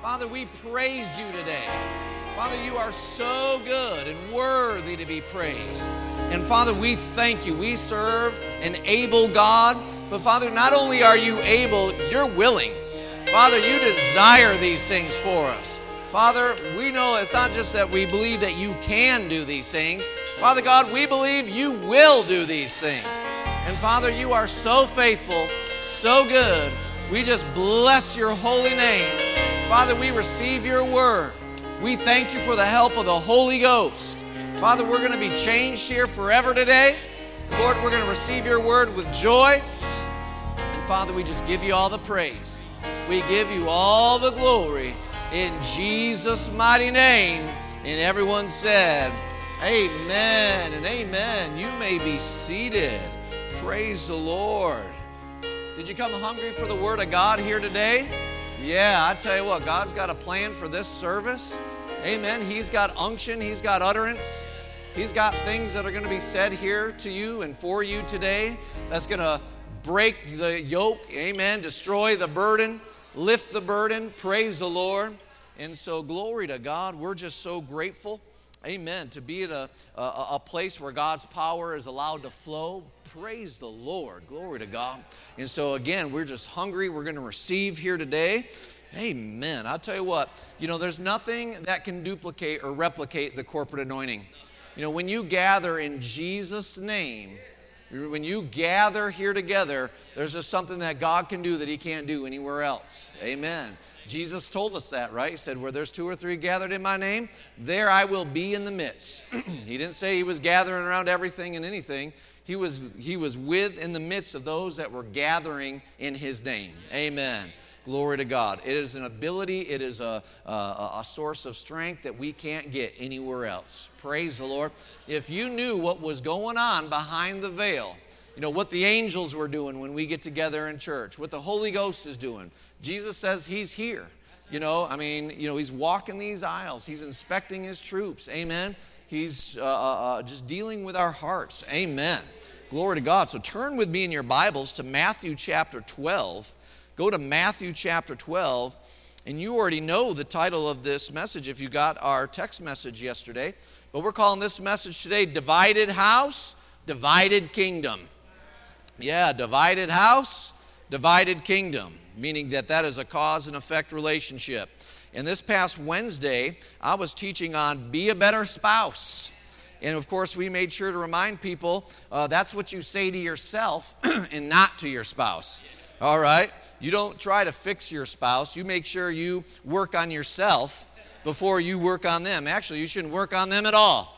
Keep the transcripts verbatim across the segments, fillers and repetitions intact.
Father, we praise you today. Father, you are so good and worthy to be praised. And Father, we thank you. We serve an able God. But Father, not only are you able, you're willing. Father, you desire these things for us. Father, we know it's not just that we believe that you can do these things. Father God, we believe you will do these things. And Father, you are so faithful, so good. We just bless your holy name. Father, we receive your word. We thank you for the help of the Holy Ghost. Father, we're going to be changed here forever today. Lord, we're going to receive your word with joy. And Father, we just give you all the praise. We give you all the glory in Jesus' mighty name. And everyone said, amen and amen. You may be seated. Praise the Lord. Did you come hungry for the word of God here today? Yeah, I tell you what, God's got a plan for this service. Amen. He's got unction. He's got utterance. He's got things that are going to be said here to you and for you today that's going to break the yoke. Amen. Destroy the burden. Lift the burden. Praise the Lord. And so glory to God. We're just so grateful. Amen. To be at a, a, a place where God's power is allowed to flow. Praise the Lord. Glory to God. And so again, we're just hungry. We're going to receive here today. Amen. I'll tell you what, you know, there's nothing that can duplicate or replicate the corporate anointing. You know, when you gather in Jesus' name, when you gather here together, there's just something that God can do that he can't do anywhere else. Amen. Jesus told us that, right? He said, where there's two or three gathered in my name, there I will be in the midst. He didn't say he was gathering around everything and anything. He was, he was with in the midst of those that were gathering in his name. Amen. Glory to God. It is an ability, it is a, a, a source of strength that we can't get anywhere else. Praise the Lord. If you knew what was going on behind the veil, you know, what the angels were doing when we get together in church, what the Holy Ghost is doing. Jesus says he's here. You know, I mean, you know, he's walking these aisles. He's inspecting his troops. Amen. He's uh, uh, just dealing with our hearts. Amen. Glory to God. So turn with me in your Bibles to Matthew chapter twelve. Go to Matthew chapter twelve. And you already know the title of this message if you got our text message yesterday. But we're calling this message today, Divided House, Divided Kingdom. Yeah, divided house, divided kingdom. Meaning that that is a cause and effect relationship. And this past Wednesday, I was teaching on be a better spouse. And of course, we made sure to remind people uh, that's what you say to yourself and not to your spouse. All right? You don't try to fix your spouse. You make sure you work on yourself before you work on them. Actually, you shouldn't work on them at all.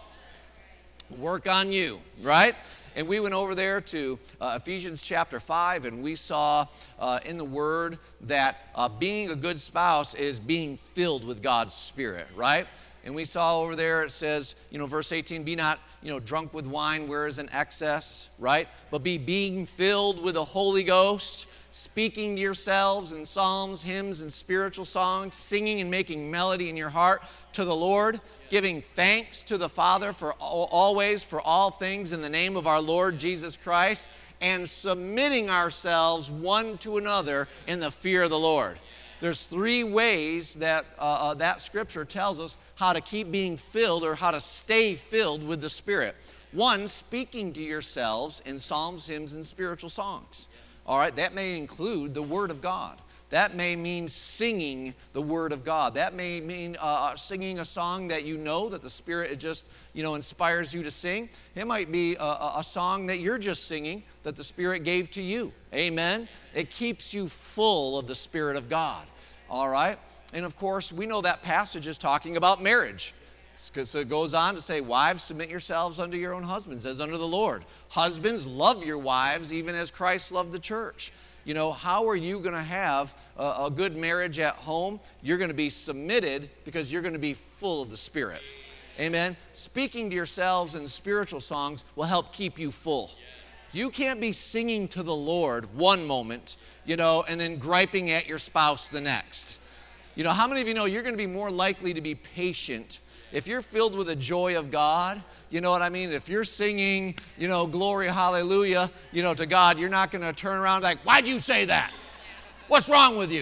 Work on you, right? And we went over there to uh, Ephesians chapter five, and we saw uh, in the Word that uh, being a good spouse is being filled with God's Spirit, right? And we saw over there it says, you know, verse eighteen, be not, you know, drunk with wine where is an excess, right? But be being filled with the Holy Ghost, speaking to yourselves in psalms, hymns, and spiritual songs, singing and making melody in your heart to the Lord, giving thanks to the Father for all, always for all things in the name of our Lord Jesus Christ, and submitting ourselves one to another in the fear of the Lord. There's three ways that uh, uh, that scripture tells us how to keep being filled or how to stay filled with the Spirit. One, speaking to yourselves in psalms, hymns, and spiritual songs. All right, that may include the Word of God. That may mean singing the Word of God. That may mean uh, singing a song that you know that the Spirit just, you know, inspires you to sing. It might be a, a song that you're just singing that the Spirit gave to you. Amen? It keeps you full of the Spirit of God. All right? And of course, we know that passage is talking about marriage. So it goes on to say, wives, submit yourselves unto your own husbands as unto the Lord. Husbands, love your wives even as Christ loved the church. You know, how are you going to have a, a good marriage at home? You're going to be submitted because you're going to be full of the Spirit. Amen? Speaking to yourselves in spiritual songs will help keep you full. You can't be singing to the Lord one moment, you know, and then griping at your spouse the next. You know, how many of you know you're going to be more likely to be patient if you're filled with the joy of God? You know what I mean? If you're singing, you know, glory, hallelujah, you know, to God, you're not going to turn around like, why'd you say that? What's wrong with you?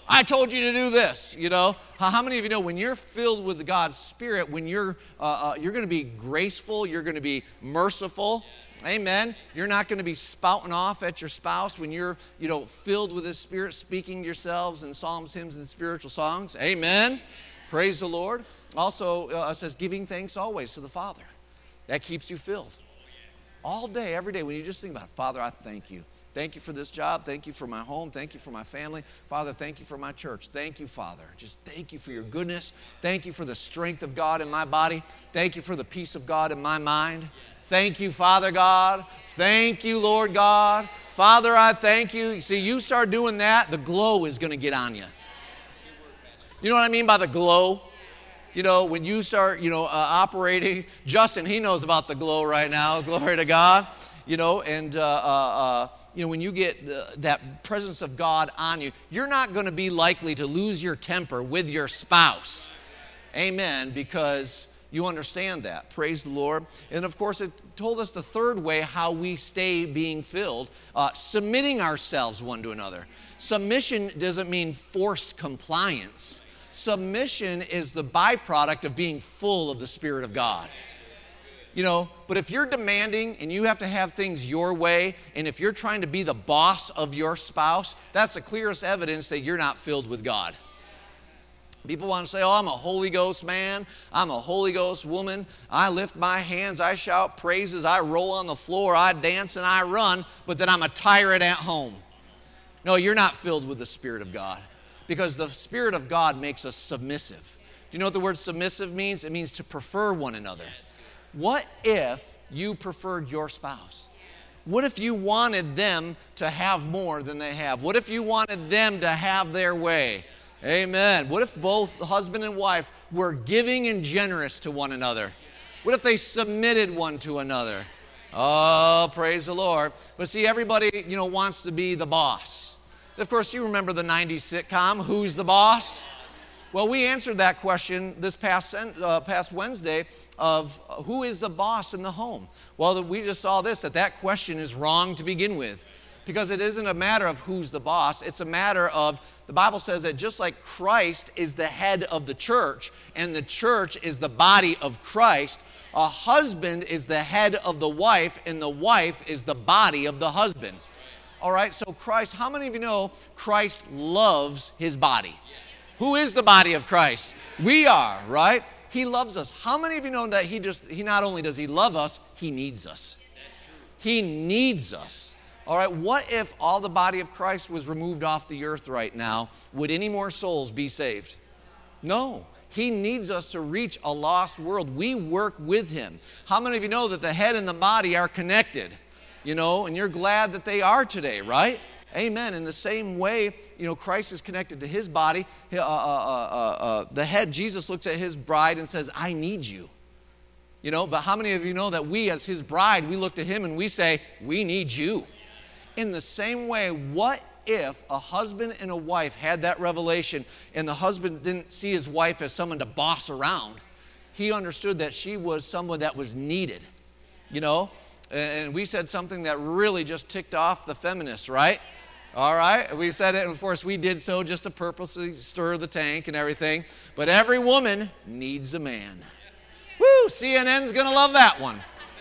I told you to do this, you know. How, how many of you know when you're filled with God's Spirit, when you're, uh, uh, you're going to be graceful, you're going to be merciful. Amen. You're not going to be spouting off at your spouse when you're, you know, filled with His Spirit, speaking to yourselves in psalms, hymns, and spiritual songs. Amen. Praise the Lord. Also, uh, it says giving thanks always to the Father. That keeps you filled. All day, every day, when you just think about it, Father, I thank you. Thank you for this job. Thank you for my home. Thank you for my family. Father, thank you for my church. Thank you, Father. Just thank you for your goodness. Thank you for the strength of God in my body. Thank you for the peace of God in my mind. Thank you, Father God. Thank you, Lord God. Father, I thank you. See, you start doing that, the glow is going to get on you. You know what I mean by the glow? You know, when you start, you know, uh, operating, Justin, he knows about the glow right now. Glory to God. You know, and, uh, uh, uh, you know, when you get uh, that presence of God on you, you're not going to be likely to lose your temper with your spouse. Amen, because you understand that. Praise the Lord. And, of course, it told us the third way how we stay being filled, uh, submitting ourselves one to another. Submission doesn't mean forced compliance. Submission is the byproduct of being full of the Spirit of God. You know, but if you're demanding and you have to have things your way, and if you're trying to be the boss of your spouse, that's the clearest evidence that you're not filled with God. People want to say, oh, I'm a Holy Ghost man. I'm a Holy Ghost woman. I lift my hands. I shout praises. I roll on the floor. I dance and I run, but then I'm a tyrant at home. No, you're not filled with the Spirit of God, because the Spirit of God makes us submissive. Do you know what the word submissive means? It means to prefer one another. What if you preferred your spouse? What if you wanted them to have more than they have? What if you wanted them to have their way? Amen. What if both husband and wife were giving and generous to one another? What if they submitted one to another? Oh, praise the Lord. But see, everybody, you know, wants to be the boss. Of course, you remember the nineties sitcom, Who's the Boss? Well, we answered that question this past, uh, past Wednesday of uh, who is the boss in the home? Well, we just saw this, that that question is wrong to begin with, because it isn't a matter of who's the boss. It's a matter of, the Bible says that just like Christ is the head of the church and the church is the body of Christ, a husband is the head of the wife and the wife is the body of the husband. All right, so Christ, how many of you know Christ loves His body? Who is the body of Christ? We are, right? He loves us. How many of you know that he just, he not only does He love us, He needs us. He needs us. All right, what if all the body of Christ was removed off the earth right now? Would any more souls be saved? No. He needs us to reach a lost world. We work with Him. How many of you know that the head and the body are connected? You know, and you're glad that they are today, right? Amen. In the same way, you know, Christ is connected to His body. Uh, uh, uh, uh, the head, Jesus, looks at His bride and says, I need you. You know, but how many of you know that we as His bride, we look to Him and we say, we need you. In the same way, what if a husband and a wife had that revelation and the husband didn't see his wife as someone to boss around? He understood that she was someone that was needed, you know? And we said something that really just ticked off the feminists, right? All right, we said it, and of course we did so just to purposely stir the tank and everything. But every woman needs a man. Woo, C N N's gonna love that one.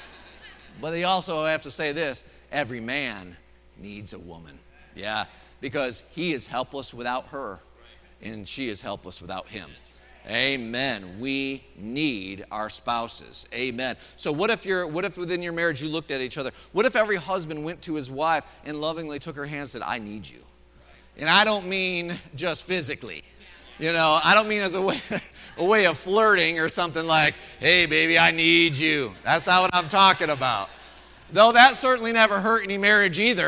But they also have to say this, every man needs a woman. Yeah, because he is helpless without her, and she is helpless without him. Amen. We need our spouses. Amen. So what if you're what if within your marriage you looked at each other? What if every husband went to his wife and lovingly took her hand and said, I need you? And I don't mean just physically. You know, I don't mean as a way, a way of flirting or something like, hey, baby, I need you. That's not what I'm talking about. Though that certainly never hurt any marriage either.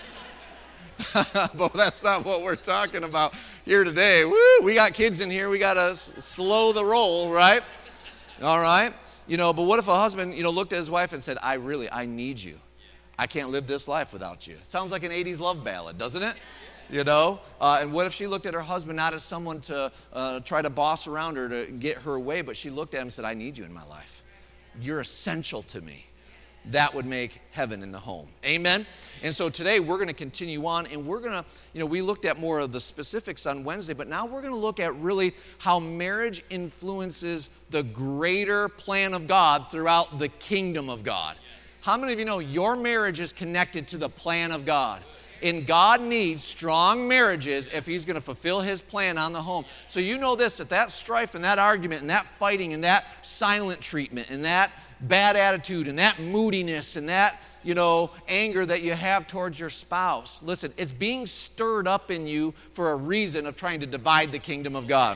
But that's not what we're talking about here today. Woo, we got kids in here. We got to s- slow the roll, right? All right. You know, but what if a husband, you know, looked at his wife and said, I really, I need you. I can't live this life without you. Sounds like an eighties love ballad, doesn't it? You know? Uh, and what if she looked at her husband not as someone to uh, try to boss around her to get her way, but she looked at him and said, I need you in my life. You're essential to me. that would make heaven in the home. Amen? And so today we're going to continue on, and we're going to, you know, we looked at more of the specifics on Wednesday, but now we're going to look at really how marriage influences the greater plan of God throughout the kingdom of God. How many of you know your marriage is connected to the plan of God? And God needs strong marriages if He's going to fulfill His plan on the home. So you know this, that that strife and that argument and that fighting and that silent treatment and that bad attitude and that moodiness and that, you know, anger that you have towards your spouse, listen, it's being stirred up in you for a reason of trying to divide the kingdom of God.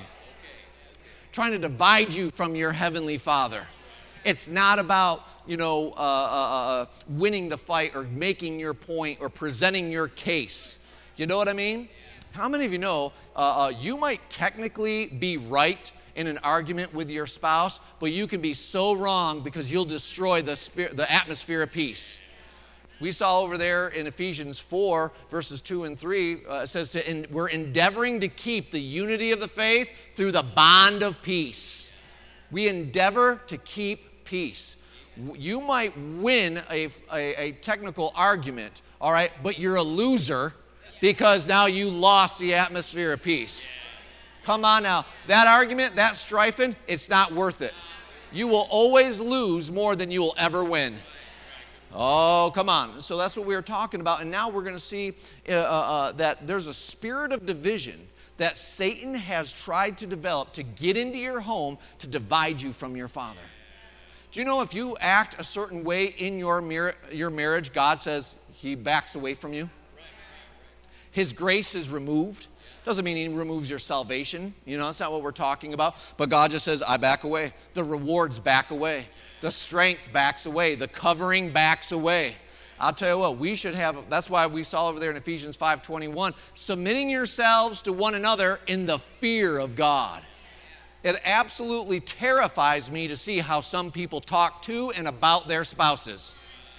Trying to divide you from your heavenly Father. It's not about, you know, uh, uh, winning the fight or making your point or presenting your case. You know what I mean? How many of you know uh, uh, you might technically be right in an argument with your spouse, but you can be so wrong because you'll destroy the spirit, the atmosphere of peace. We saw over there in Ephesians four, verses two and three, uh, it says to, in, we're endeavoring to keep the unity of the faith through the bond of peace. We endeavor to keep peace. You might win a, a, a technical argument, all right, but you're a loser because now you lost the atmosphere of peace. Come on now. That argument, that strifing, it's not worth it. You will always lose more than you will ever win. Oh, come on. So that's what we were talking about. And now we're going to see uh, uh, that there's a spirit of division that Satan has tried to develop to get into your home to divide you from your Father. Do you know if you act a certain way in your, mar- your marriage, God says He backs away from you? His grace is removed. Doesn't mean He removes your salvation. You know, that's not what we're talking about. But God just says, I back away. The rewards back away. The strength backs away. The covering backs away. I'll tell you what, we should have, that's why we saw over there in Ephesians five twenty-one, submitting yourselves to one another in the fear of God. It absolutely terrifies me to see how some people talk to and about their spouses.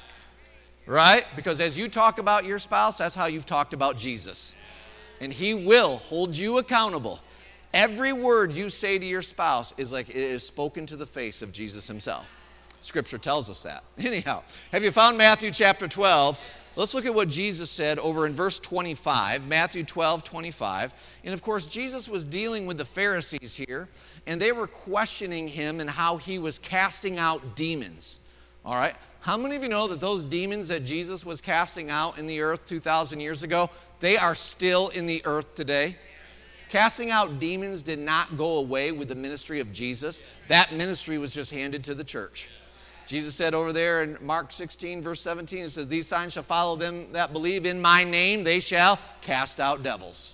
Right? Because as you talk about your spouse, that's how you've talked about Jesus. And He will hold you accountable. Every word you say to your spouse is like it is spoken to the face of Jesus Himself. Scripture tells us that. Anyhow, have you found Matthew chapter twelve? Let's look at what Jesus said over in verse twenty-five, Matthew twelve, twenty-five. And of course, Jesus was dealing with the Pharisees here, and they were questioning Him and how He was casting out demons. All right? How many of you know that those demons that Jesus was casting out in the earth two thousand years ago, they are still in the earth today? Casting out demons did not go away with the ministry of Jesus. That ministry was just handed to the church. Jesus said over there in Mark sixteen, verse seventeen, it says, these signs shall follow them that believe in my name. They shall cast out devils.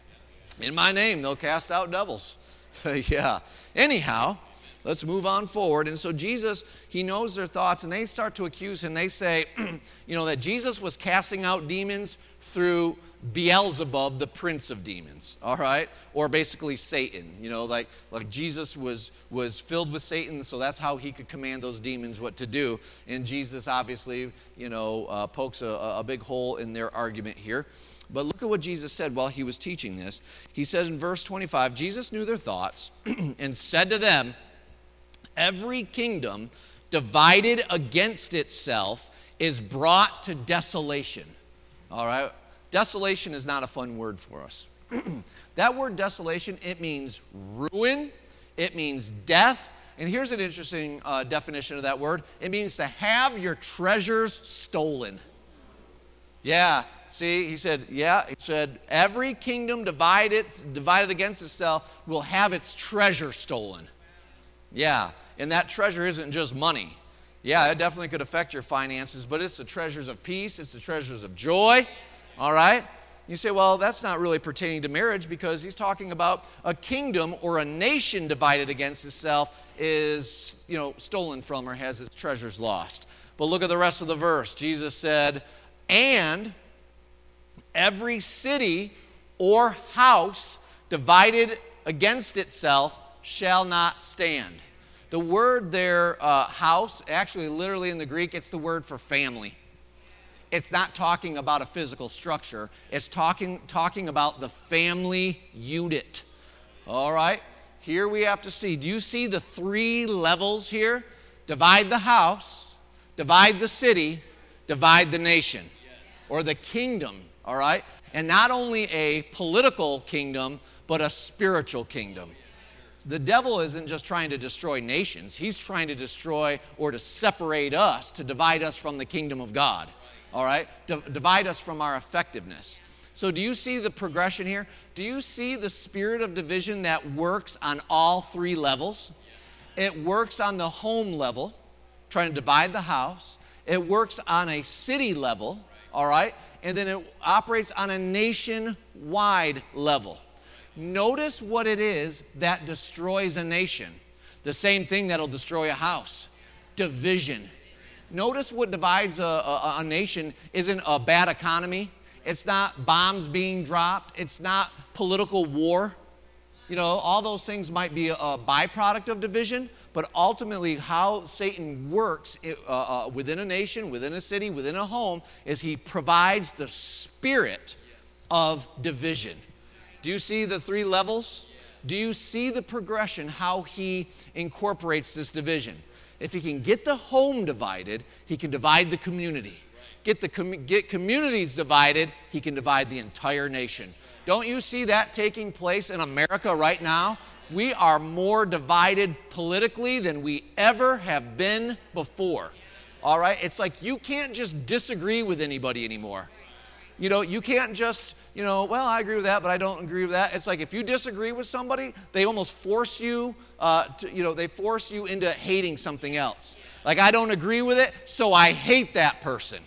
In my name, they'll cast out devils. Yeah. Anyhow, let's move on forward. And so Jesus, He knows their thoughts, and they start to accuse Him. They say, you know, that Jesus was casting out demons through Beelzebub, the prince of demons, all right? Or basically Satan, you know, like, like Jesus was, was filled with Satan, so that's how He could command those demons what to do. And Jesus obviously, you know, uh, pokes a, a big hole in their argument here. But look at what Jesus said while He was teaching this. He says in verse twenty-five, Jesus knew their thoughts and said to them, every kingdom divided against itself is brought to desolation, all right? Desolation is not a fun word for us. That word desolation, it means ruin, it means death, and here's an interesting uh, definition of that word. It means to have your treasures stolen. Yeah, see, he said, yeah, he said, every kingdom divided, divided against itself will have its treasure stolen. Yeah, and that treasure isn't just money. Yeah, it definitely could affect your finances, but it's the treasures of peace, it's the treasures of joy. All right? You say, well, that's not really pertaining to marriage because he's talking about a kingdom or a nation divided against itself is, you know, stolen from or has its treasures lost. But look at the rest of the verse. Jesus said, and every city or house divided against itself shall not stand. The word there, uh, house, actually literally in the Greek, it's the word for family. It's not talking about a physical structure. It's talking, talking about the family unit. All right? Here we have to see. Do you see the three levels here? Divide the house, divide the city, divide the nation, or the kingdom, all right? And not only a political kingdom, but a spiritual kingdom. The devil isn't just trying to destroy nations. He's trying to destroy or to separate us, to divide us from the kingdom of God, all right? D- divide us from our effectiveness. So do you see the progression here? Do you see the spirit of division that works on all three levels? It works on the home level, trying to divide the house. It works on a city level, all right? And then it operates on a nationwide level. Notice what it is that destroys a nation. The same thing that'll destroy a house. Division. Notice what divides a, a, a nation isn't a bad economy. It's not bombs being dropped. It's not political war. You know, all those things might be a, a byproduct of division, but ultimately how Satan works uh, uh, within a nation, within a city, within a home, is he provides the spirit of division. Do you see the three levels? Do you see the progression, how he incorporates this division? If he can get the home divided, he can divide the community. Get the com- get communities divided, he can divide the entire nation. Don't you see that taking place in America right now? We are more divided politically than we ever have been before. All right? It's like you can't just disagree with anybody anymore. You know, you can't just, you know, well, I agree with that, but I don't agree with that. It's like if you disagree with somebody, they almost force you, uh, to, you know, they force you into hating something else. Like, I don't agree with it, so I hate that person.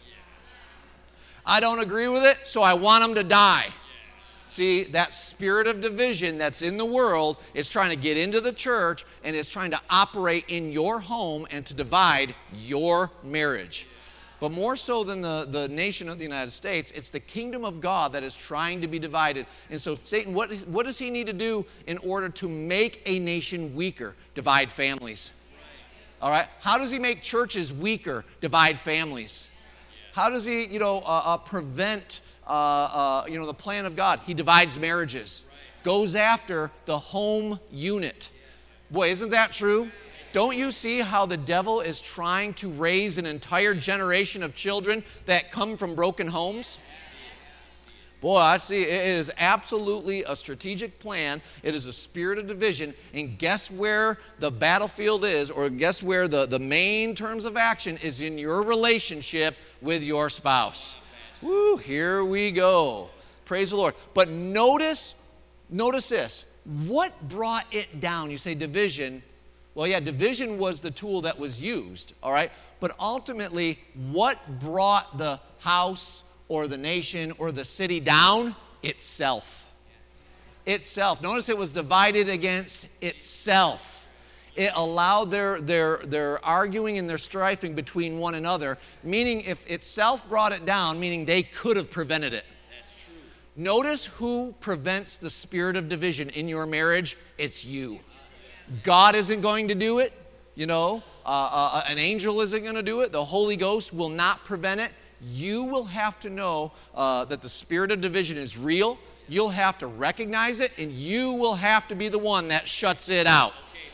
I don't agree with it, so I want them to die. See, that spirit of division that's in the world is trying to get into the church, and it's trying to operate in your home and to divide your marriage. But more so than the, the nation of the United States, it's the kingdom of God that is trying to be divided. And so Satan, what, what does he need to do in order to make a nation weaker? Divide families. All right? How does he make churches weaker? Divide families. How does he, you know, uh, uh, prevent, uh, uh, you know, the plan of God? He divides marriages. Goes after the home unit. Boy, isn't that true? Don't you see how the devil is trying to raise an entire generation of children that come from broken homes? Boy, I see it is absolutely a strategic plan. It is a spirit of division. And guess where the battlefield is, or guess where the, the main terms of action is in your relationship with your spouse. Woo, here we go. Praise the Lord. But notice, notice this. What brought it down? You say division. Well, yeah, division was the tool that was used, all right? But ultimately, what brought the house or the nation or the city down? Itself. Itself. Notice it was divided against itself. It allowed their, their, their arguing and their strifing between one another, meaning if itself brought it down, meaning they could have prevented it. That's true. Notice who prevents the spirit of division in your marriage? It's you. God isn't going to do it, you know, uh, uh, an angel isn't going to do it, the Holy Ghost will not prevent it. You will have to know uh, that the spirit of division is real. You'll have to recognize it, and you will have to be the one that shuts it out.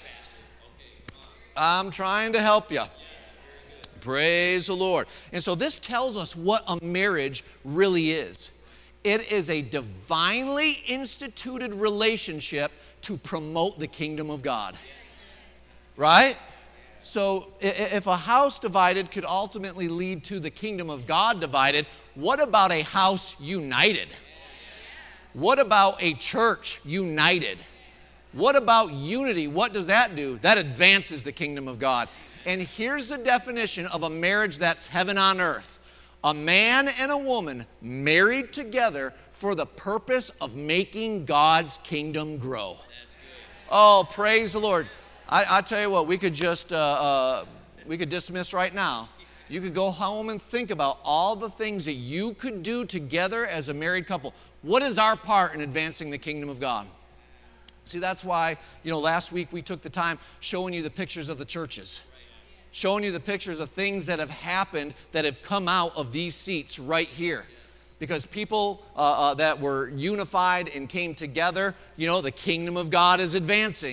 I'm trying to help you. Praise the Lord. And so this tells us what a marriage really is. It is a divinely instituted relationship to promote the kingdom of God. Right? So if a house divided could ultimately lead to the kingdom of God divided, what about a house united? What about a church united? What about unity? What does that do? That advances the kingdom of God. And here's the definition of a marriage that's heaven on earth. A man and a woman married together for the purpose of making God's kingdom grow. Oh, praise the Lord. I, I tell you what, we could just, uh, uh, we could dismiss right now. You could go home and think about all the things that you could do together as a married couple. What is our part in advancing the kingdom of God? See, that's why, you know, last week we took the time showing you the pictures of the churches. Showing you the pictures of things that have happened that have come out of these seats right here. Because people uh, uh, that were unified and came together, you know, the kingdom of God is advancing.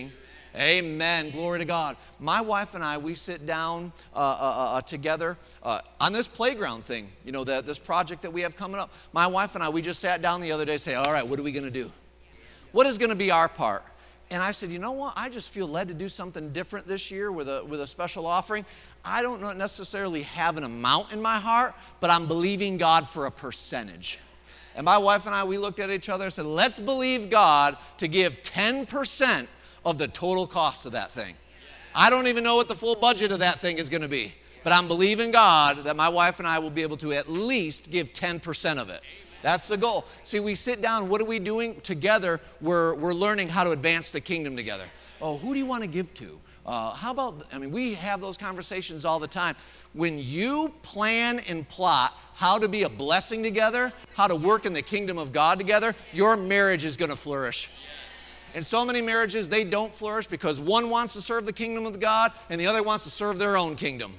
Amen. Glory to God. My wife and I, we sit down uh, uh, uh, together uh, on this playground thing, you know, the, this project that we have coming up. My wife and I, we just sat down the other day and say, all right, what are we going to do? What is going to be our part? And I said, you know what? I just feel led to do something different this year with a, with a special offering. I don't necessarily have an amount in my heart, but I'm believing God for a percentage. And my wife and I, we looked at each other and said, let's believe God to give ten percent of the total cost of that thing. I don't even know what the full budget of that thing is going to be, but I'm believing God that my wife and I will be able to at least give ten percent of it. That's the goal. See, we sit down, what are we doing together? We're, we're learning how to advance the kingdom together. Oh, who do you want to give to? Uh, how about, I mean, we have those conversations all the time. When you plan and plot how to be a blessing together, how to work in the kingdom of God together, your marriage is going to flourish. In so many marriages, they don't flourish because one wants to serve the kingdom of God and the other wants to serve their own kingdom.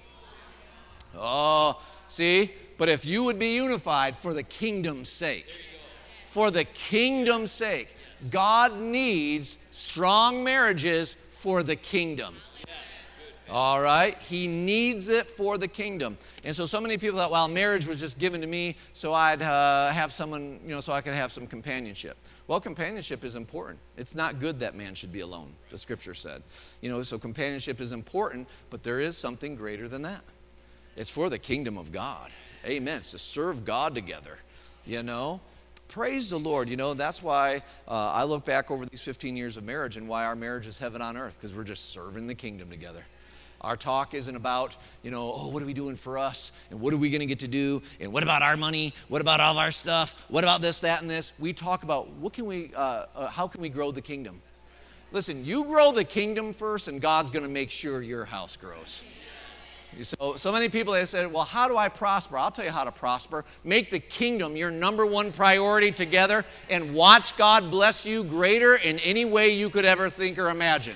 Oh, see? But if you would be unified for the kingdom's sake, for the kingdom's sake, God needs strong marriages for the kingdom. All right? He needs it for the kingdom. And so so many people thought, well, marriage was just given to me so I'd uh, have someone, you know, so I could have some companionship. Well, companionship is important. It's not good that man should be alone, the scripture said. You know, so companionship is important, but there is something greater than that. It's for the kingdom of God. Amen. It's to serve God together, you know. Praise the Lord. You know, that's why uh, I look back over these fifteen years of marriage and why our marriage is heaven on earth, because we're just serving the kingdom together. Our talk isn't about, you know, oh, what are we doing for us? And what are we going to get to do? And what about our money? What about all of our stuff? What about this, that, and this? We talk about what can we, uh, uh, how can we grow the kingdom? Listen, you grow the kingdom first and God's going to make sure your house grows. So, so many people have said, well, how do I prosper? I'll tell you how to prosper. Make the kingdom your number one priority together and watch God bless you greater in any way you could ever think or imagine.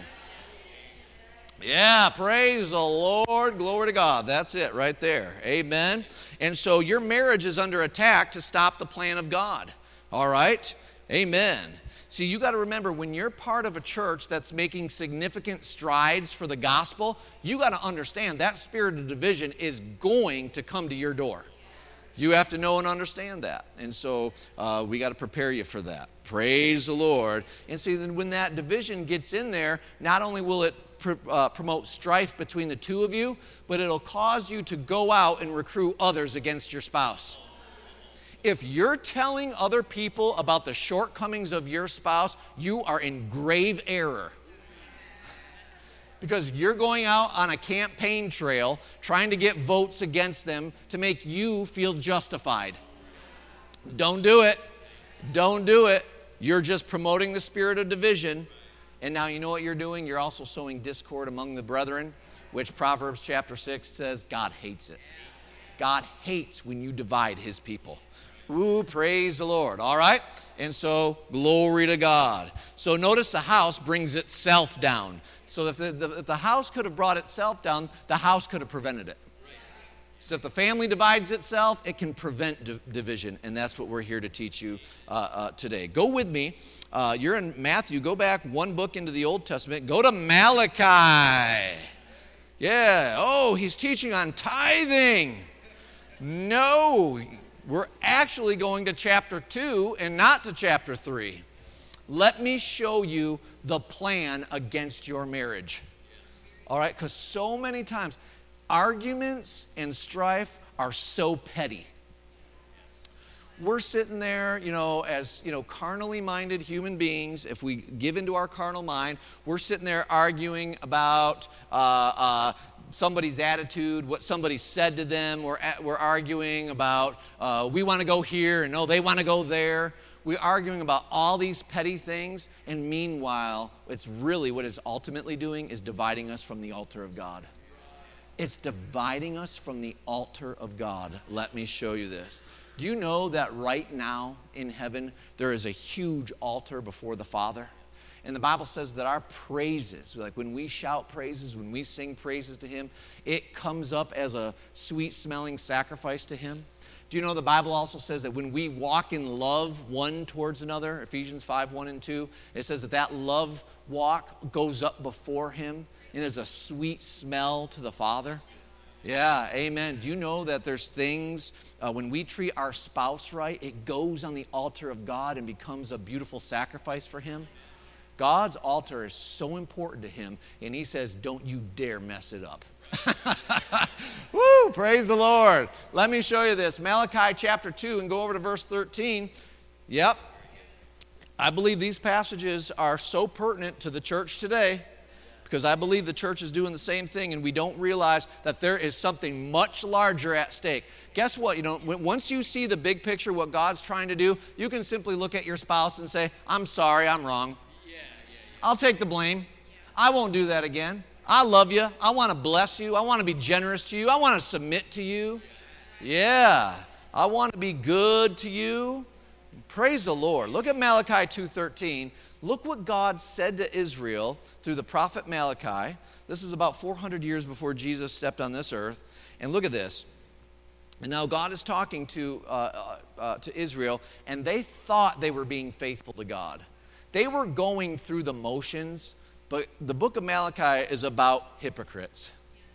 Yeah, praise the Lord. Glory to God. That's it right there. Amen. And so your marriage is under attack to stop the plan of God. All right? Amen. See, you got to remember, when you're part of a church that's making significant strides for the gospel, you got to understand that spirit of division is going to come to your door. You have to know and understand that. And so uh, we got to prepare you for that. Praise the Lord. And see, then when that division gets in there, not only will it pr- uh, promote strife between the two of you, but it'll cause you to go out and recruit others against your spouse. If you're telling other people about the shortcomings of your spouse, you are in grave error. Because you're going out on a campaign trail trying to get votes against them to make you feel justified. Don't do it. Don't do it. You're just promoting the spirit of division. And now you know what you're doing? You're also sowing discord among the brethren, which Proverbs chapter six says God hates it. God hates when you divide his people. Ooh, praise the Lord. All right? And so, glory to God. So notice the house brings itself down. So if the, the, if the house could have brought itself down, the house could have prevented it. So if the family divides itself, it can prevent di- division. And that's what we're here to teach you uh, uh, today. Go with me. Uh, you're in Matthew. Go back one book into the Old Testament. Go to Malachi. Yeah. Oh, he's teaching on tithing. No. We're actually going to chapter two and not to chapter three. Let me show you the plan against your marriage. All right? Because so many times, arguments and strife are so petty. We're sitting there, you know, as, you know, carnally minded human beings. If we give into our carnal mind, we're sitting there arguing about uh, uh, somebody's attitude, what somebody said to them. We're, at, we're arguing about uh, we want to go here and no, they want to go there. We're arguing about all these petty things, and meanwhile, it's really what it's ultimately doing is dividing us from the altar of God. It's dividing us from the altar of God. Let me show you this. Do you know that right now in heaven, there is a huge altar before the Father? And the Bible says that our praises, like when we shout praises, when we sing praises to him, it comes up as a sweet-smelling sacrifice to him. Do you know the Bible also says that when we walk in love one towards another, Ephesians five, one and two, it says that that love walk goes up before him and is a sweet smell to the Father? Yeah, amen. Do you know that there's things, uh, when we treat our spouse right, it goes on the altar of God and becomes a beautiful sacrifice for him? God's altar is so important to him, and he says, don't you dare mess it up. Woo, praise the Lord. Let me show you this. Malachi chapter two, and go over to verse thirteen. Yep. I believe these passages are so pertinent to the church today, because I believe the church is doing the same thing, and we don't realize that there is something much larger at stake. Guess what? You know, once you see the big picture, what God's trying to do, you can simply look at your spouse and say, I'm sorry, I'm wrong. Yeah, yeah, yeah. I'll take the blame. I won't do that again. I love you. I want to bless you. I want to be generous to you. I want to submit to you. Yeah. I want to be good to you. Praise the Lord. Look at Malachi two thirteen. Look what God said to Israel through the prophet Malachi. This is about four hundred years before Jesus stepped on this earth. And look at this. And now God is talking to, uh, uh, to Israel, and they thought they were being faithful to God. They were going through the motions, but the book of Malachi is about hypocrites.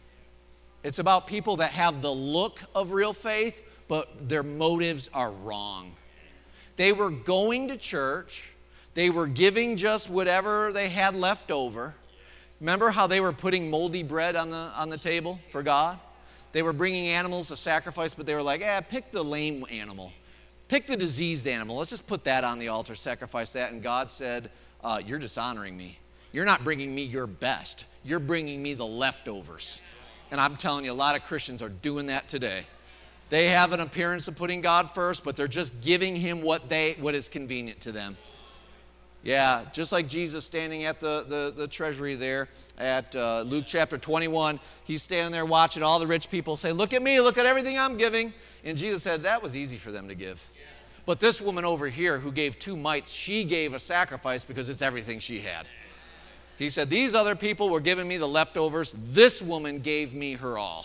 It's about people that have the look of real faith, but their motives are wrong. They were going to church. They were giving just whatever they had left over. Remember how they were putting moldy bread on the, on the table for God? They were bringing animals to sacrifice, but they were like, eh, pick the lame animal. Pick the diseased animal. Let's just put that on the altar, sacrifice that. And God said, uh, you're dishonoring me. You're not bringing me your best. You're bringing me the leftovers. And I'm telling you, a lot of Christians are doing that today. They have an appearance of putting God first, but they're just giving him what they what is convenient to them. Yeah, just like Jesus standing at the, the, the treasury there at uh, Luke chapter twenty-one. He's standing there watching all the rich people say, look at me, look at everything I'm giving. And Jesus said that was easy for them to give. But this woman over here who gave two mites, she gave a sacrifice because it's everything she had. He said, these other people were giving me the leftovers. This woman gave me her all.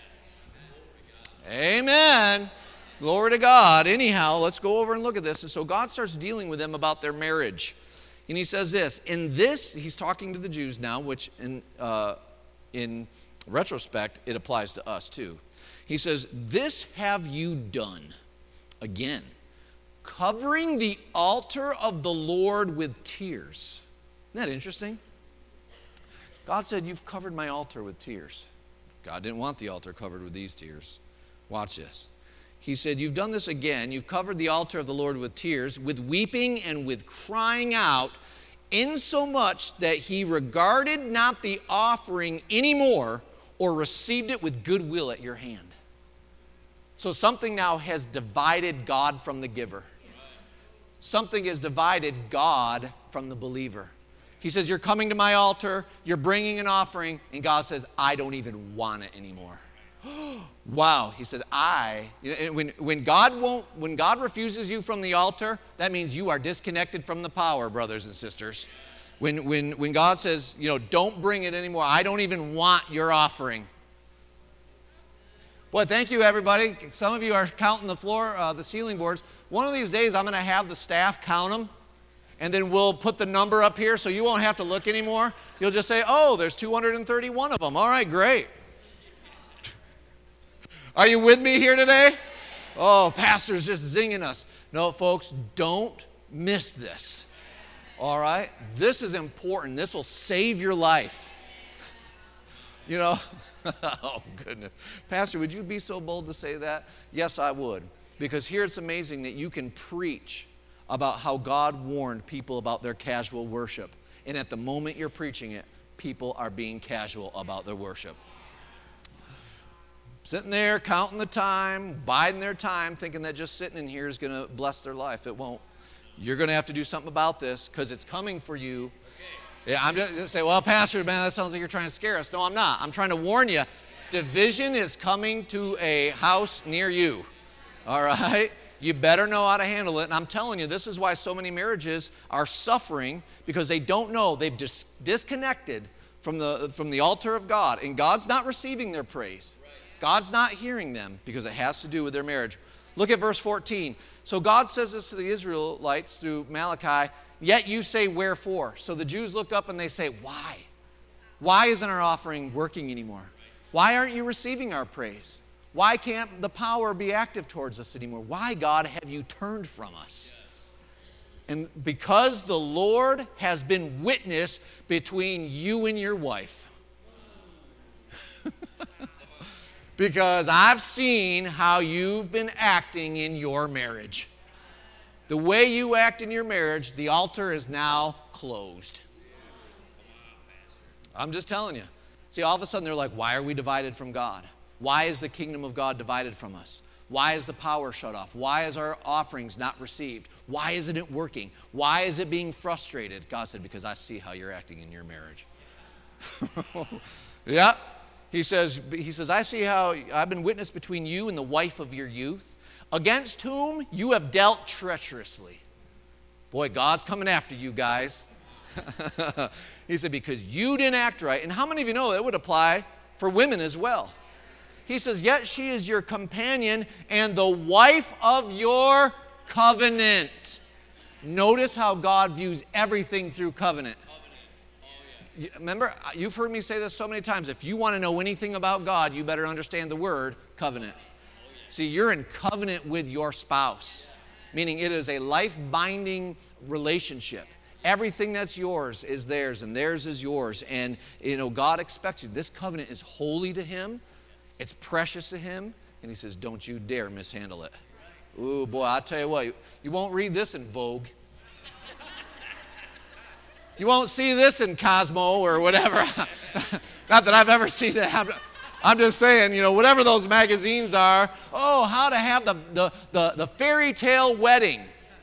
Amen. Glory to God. Anyhow, let's go over and look at this. And so God starts dealing with them about their marriage. And he says this. In this, he's talking to the Jews now, which in, uh, in retrospect, it applies to us too. He says, this have you done again, covering the altar of the Lord with tears. Isn't that interesting? God said, you've covered my altar with tears. God didn't want the altar covered with these tears. Watch this. He said, you've done this again. You've covered the altar of the Lord with tears, with weeping and with crying out, insomuch that he regarded not the offering anymore or received it with goodwill at your hand. So something now has divided God from the giver. Something has divided God from the believer. He says, you're coming to my altar, you're bringing an offering, and God says, I don't even want it anymore. Wow. He said, I, you know, when, when God won't, when God refuses you from the altar, that means you are disconnected from the power, brothers and sisters. When, when, when God says, you know, don't bring it anymore, I don't even want your offering. Boy, thank you, everybody. Some of you are counting the floor, uh, the ceiling boards. One of these days, I'm going to have the staff count them, and then we'll put the number up here so you won't have to look anymore. You'll just say, oh, there's two hundred thirty-one of them. All right, great. Are you with me here today? Oh, pastor's just zinging us. No, folks, don't miss this. All right? This is important. This will save your life. You know? Oh, goodness. Pastor, would you be so bold to say that? Yes, I would. Because here it's amazing that you can preach about how God warned people about their casual worship. And at the moment you're preaching it, people are being casual about their worship. Sitting there, counting the time, biding their time, thinking that just sitting in here is going to bless their life. It won't. You're going to have to do something about this because it's coming for you. Yeah, I'm just going to say, well, Pastor, man, that sounds like you're trying to scare us. No, I'm not. I'm trying to warn you. Division is coming to a house near you. All right? You better know how to handle it. And I'm telling you, this is why so many marriages are suffering, because they don't know. They've dis- disconnected from the, from the altar of God. And God's not receiving their praise. God's not hearing them because it has to do with their marriage. Look at verse fourteen. So God says this to the Israelites through Malachi, yet you say, wherefore? So the Jews look up and they say, why? Why isn't our offering working anymore? Why aren't you receiving our praise? Why can't the power be active towards us anymore? Why, God, have you turned from us? And because the Lord has been witness between you and your wife. Because I've seen how you've been acting in your marriage. The way you act in your marriage, the altar is now closed. I'm just telling you. See, all of a sudden they're like, why are we divided from God? Why is the kingdom of God divided from us? Why is the power shut off? Why is our offerings not received? Why isn't it working? Why is it being frustrated? God said, because I see how you're acting in your marriage. Yeah. He says, he says, I see how I've been witness between you and the wife of your youth, against whom you have dealt treacherously. Boy, God's coming after you guys. He said, because you didn't act right. And how many of you know that would apply for women as well? He says, yet she is your companion and the wife of your covenant. Notice how God views everything through covenant. Remember, you've heard me say this so many times. If you want to know anything about God, you better understand the word covenant. See, you're in covenant with your spouse, meaning it is a life-binding relationship. Everything that's yours is theirs, and theirs is yours. And, you know, God expects you. This covenant is holy to Him. It's precious to Him. And He says, don't you dare mishandle it. Ooh, boy, I'll tell you what. You won't read this in Vogue. You won't see this in Cosmo or whatever. Not that I've ever seen it happen. I'm just saying, you know, whatever those magazines are. Oh, how to have the, the, the, the fairy tale wedding.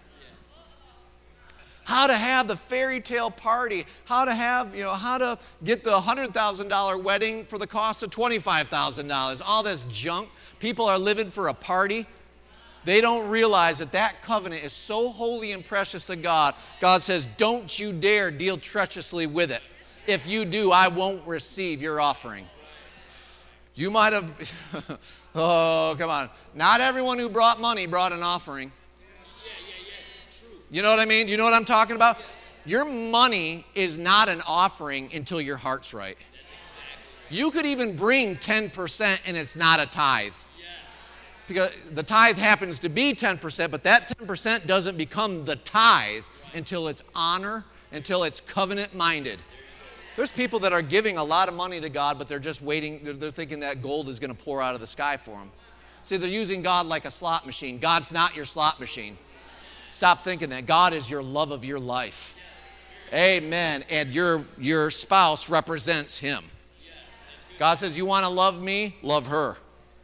How to have the fairy tale party. How to have, you know, how to get the one hundred thousand dollars wedding for the cost of twenty-five thousand dollars. All this junk. People are living for a party. They don't realize that that covenant is so holy and precious to God. God says, don't you dare deal treacherously with it. If you do, I won't receive your offering. You might have, oh, come on. Not everyone who brought money brought an offering. You know what I mean? You know what I'm talking about? Your money is not an offering until your heart's right. You could even bring ten percent and it's not a tithe. Because the tithe happens to be ten percent, but that ten percent doesn't become the tithe until it's honor, until it's covenant-minded. There's people that are giving a lot of money to God, but they're just waiting. They're thinking that gold is going to pour out of the sky for them. See, they're using God like a slot machine. God's not your slot machine. Stop thinking that. God is your love of your life. Amen. And your, your spouse represents Him. God says, you want to love me? Love her.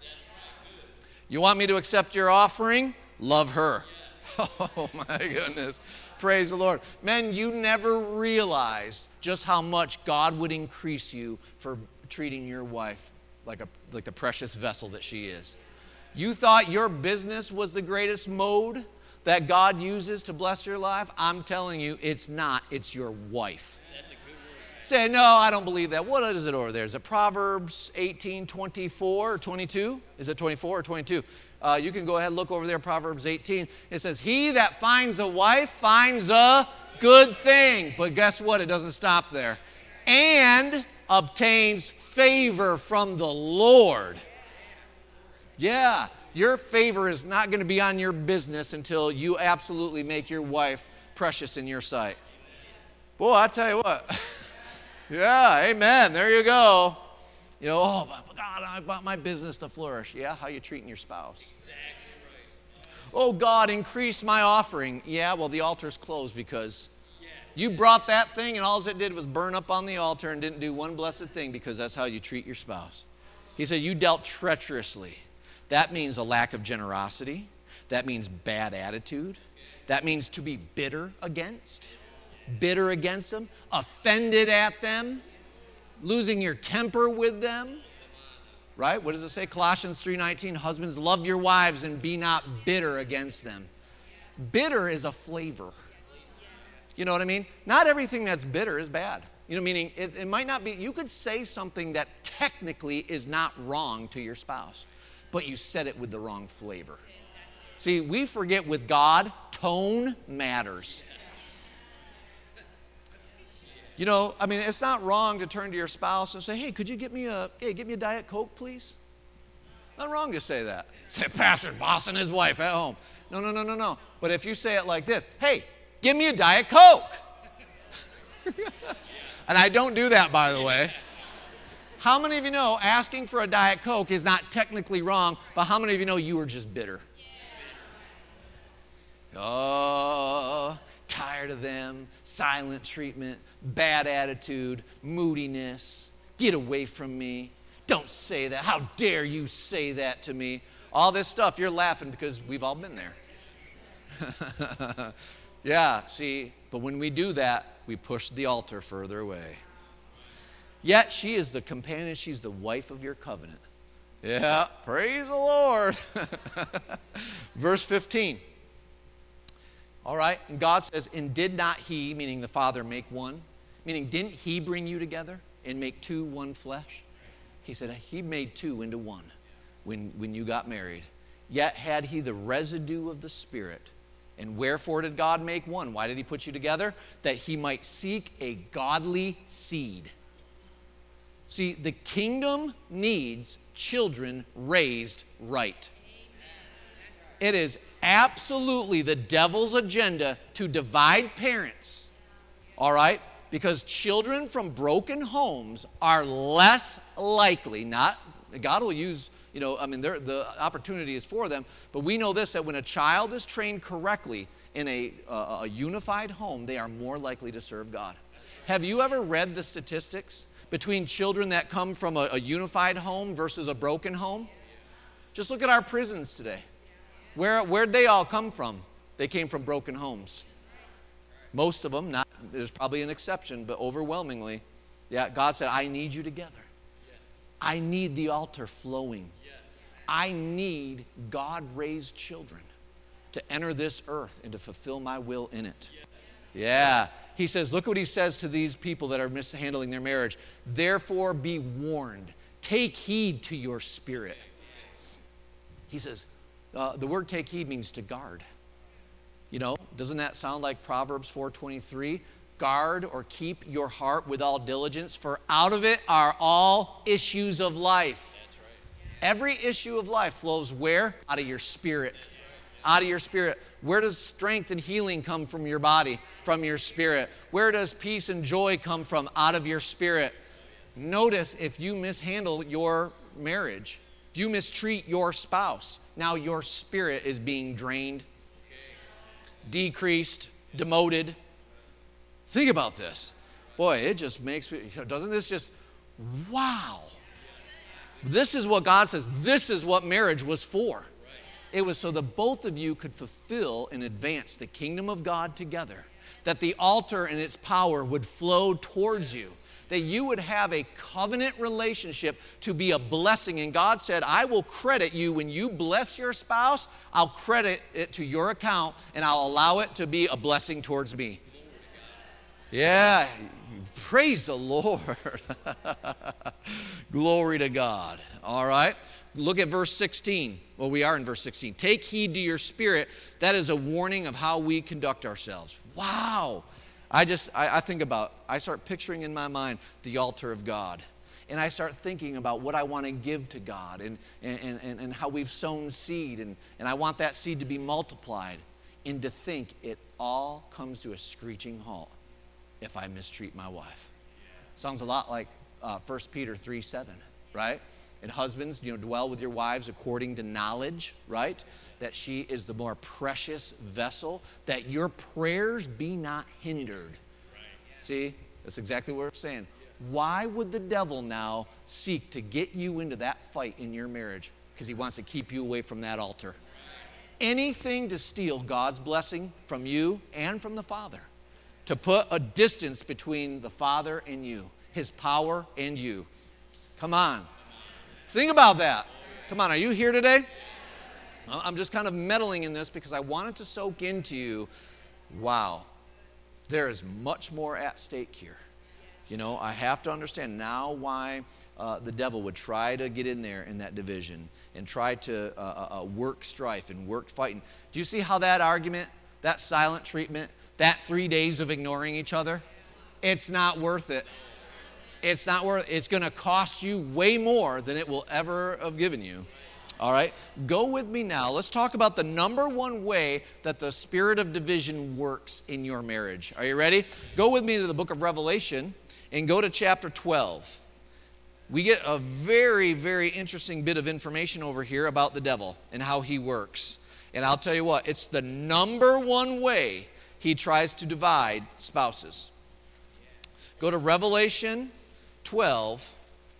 You want me to accept your offering? Love her. Oh, my goodness. Praise the Lord. Men, you never realized just how much God would increase you for treating your wife like a like the precious vessel that she is. You thought your business was the greatest mode that God uses to bless your life? I'm telling you, it's not. It's your wife. That's a good word. Say, no, I don't believe that. What is it over there? Is it Proverbs eighteen, twenty-four or twenty-two? Is it twenty-four or twenty-two? Uh, you can go ahead and look over there, Proverbs eighteen. It says, he that finds a wife finds a good thing. But guess what? It doesn't stop there. And obtains favor from the Lord. Yeah, your favor is not going to be on your business until you absolutely make your wife precious in your sight. Boy, I tell you what. Yeah, amen. There you go. You know, oh, God, I want my business to flourish. Yeah, how you treating your spouse? Exactly right. Oh, God, increase my offering. Yeah, well, the altar's closed because you brought that thing and all it did was burn up on the altar and didn't do one blessed thing because that's how you treat your spouse. He said, you dealt treacherously. That means a lack of generosity. That means bad attitude. That means to be bitter against. Bitter against them, offended at them, losing your temper with them. Right? What does it say? Colossians three nineteen, husbands, love your wives and be not bitter against them. Bitter is a flavor. You know what I mean? Not everything that's bitter is bad. You know, meaning it, it might not be, you could say something that technically is not wrong to your spouse, but you said it with the wrong flavor. See, we forget with God, tone matters. You know, I mean, it's not wrong to turn to your spouse and say, hey, could you get me a, hey, get me a Diet Coke, please? Not wrong to say that. Say, Pastor, boss and his wife at home. No, no, no, no, no. But if you say it like this, hey, give me a Diet Coke. And I don't do that, by the way. How many of you know asking for a Diet Coke is not technically wrong, but how many of you know you were just bitter? Oh, tired of them, silent treatment, bad attitude, moodiness, get away from me, don't say that, how dare you say that to me. All this stuff, you're laughing because we've all been there. Yeah, see, but when we do that, we push the altar further away. Yet she is the companion, she's the wife of your covenant. Yeah, praise the Lord. Verse fifteen. All right, and God says, and did not he, meaning the Father, make one? Meaning, didn't he bring you together and make two one flesh? He said, he made two into one when, when you got married. Yet had he the residue of the Spirit. And wherefore did God make one? Why did he put you together? That he might seek a godly seed. See, the kingdom needs children raised right. It is absolutely the devil's agenda to divide parents, all right? Because children from broken homes are less likely, not, God will use, you know, I mean, the opportunity is for them, but we know this, that when a child is trained correctly in a, uh, a unified home, they are more likely to serve God. Have you ever read the statistics between children that come from a, a unified home versus a broken home? Just look at our prisons today. Where, where'd they all come from? They came from broken homes. Most of them, not, there's probably an exception, but overwhelmingly, yeah, God said, I need you together. I need the altar flowing. I need God-raised children to enter this earth and to fulfill my will in it. Yeah. He says, look what he says to these people that are mishandling their marriage. Therefore be warned. Take heed to your spirit. He says, uh, the word take heed means to guard. You know, doesn't that sound like Proverbs four twenty-three? Guard or keep your heart with all diligence, for out of it are all issues of life. That's right. Every issue of life flows where? Out of your spirit. Right. Out of your spirit. Where does strength and healing come from your body? From your spirit. Where does peace and joy come from? Out of your spirit. Notice if you mishandle your marriage, if you mistreat your spouse, now your spirit is being drained, decreased, demoted. Think about this. Boy, it just makes me, doesn't this just, wow. This is what God says. This is what marriage was for. It was so that both of you could fulfill and advance the kingdom of God together. That the altar and its power would flow towards you. That you would have a covenant relationship to be a blessing. And God said, I will credit you when you bless your spouse. I'll credit it to your account and I'll allow it to be a blessing towards me. Yeah, praise the Lord. Glory to God. All right. Look at verse sixteen. Well, we are in verse sixteen. Take heed to your spirit. That is a warning of how we conduct ourselves. Wow. I just, I, I think about, I start picturing in my mind the altar of God. And I start thinking about what I want to give to God and, and, and, and how we've sown seed. And, and I want that seed to be multiplied. And to think it all comes to a screeching halt if I mistreat my wife. Sounds a lot like uh, First Peter three seven, right? And husbands, you know, dwell with your wives according to knowledge, right? That she is the more precious vessel, that your prayers be not hindered. Right. See, that's exactly what we're saying. Why would the devil now seek to get you into that fight in your marriage? Because he wants to keep you away from that altar. Anything to steal God's blessing from you and from the Father. To put a distance between the Father and you, His power and you. Come on. Think about that. Come on, are you here today? I'm just kind of meddling in this because I wanted to soak into you, wow, there is much more at stake here. You know, I have to understand now why uh, the devil would try to get in there in that division and try to uh, uh, work strife and work fighting. Do you see how that argument, that silent treatment, that three days of ignoring each other, it's not worth it. It's not worth it. It's going to cost you way more than it will ever have given you. All right? Go with me now. Let's talk about the number one way that the spirit of division works in your marriage. Are you ready? Go with me to the book of Revelation and go to chapter twelve. We get a very, very interesting bit of information over here about the devil and how he works. And I'll tell you what, it's the number one way he tries to divide spouses. Go to Revelation twelve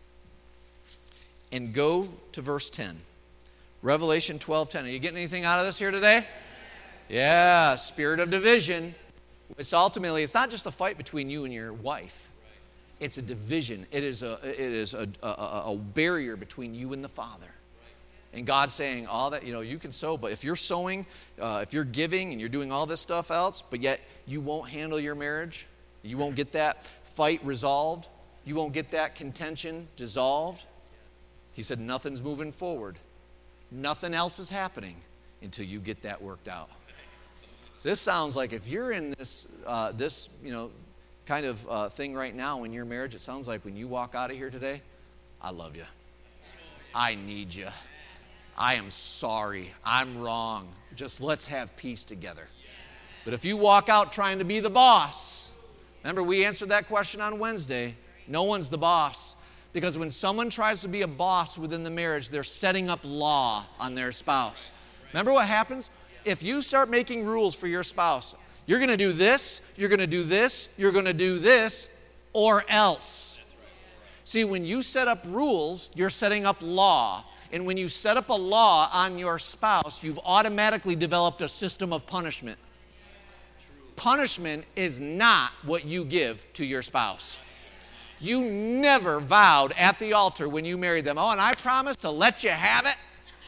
and go to verse ten. Revelation twelve ten. Are you getting anything out of this here today? Yeah, spirit of division. It's ultimately, it's not just a fight between you and your wife. It's a division. It is a, it is a, a, a barrier between you and the Father. And God's saying all that, you know, you can sow, but if you're sowing, uh, if you're giving and you're doing all this stuff else, but yet you won't handle your marriage, you won't get that fight resolved, you won't get that contention dissolved, he said nothing's moving forward. Nothing else is happening until you get that worked out. So this sounds like if you're in this, uh, this, you know, kind of uh, thing right now in your marriage, it sounds like when you walk out of here today, I love you. I need you. I am sorry. I'm wrong. Just let's have peace together. But if you walk out trying to be the boss, remember we answered that question on Wednesday. No one's the boss. Because when someone tries to be a boss within the marriage, they're setting up law on their spouse. Remember what happens? If you start making rules for your spouse, you're going to do this, you're going to do this, you're going to do this, or else. See, when you set up rules, you're setting up law. And when you set up a law on your spouse, you've automatically developed a system of punishment. Punishment is not what you give to your spouse. You never vowed at the altar when you married them, oh, and I promise to let you have it.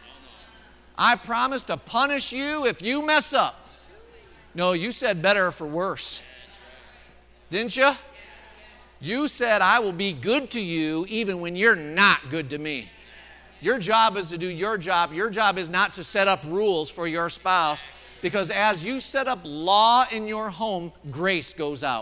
I promise to punish you if you mess up. No, you said better for worse. Didn't you? You said I will be good to you even when you're not good to me. Your job is to do your job. Your job is not to set up rules for your spouse, because as you set up law in your home, grace goes out.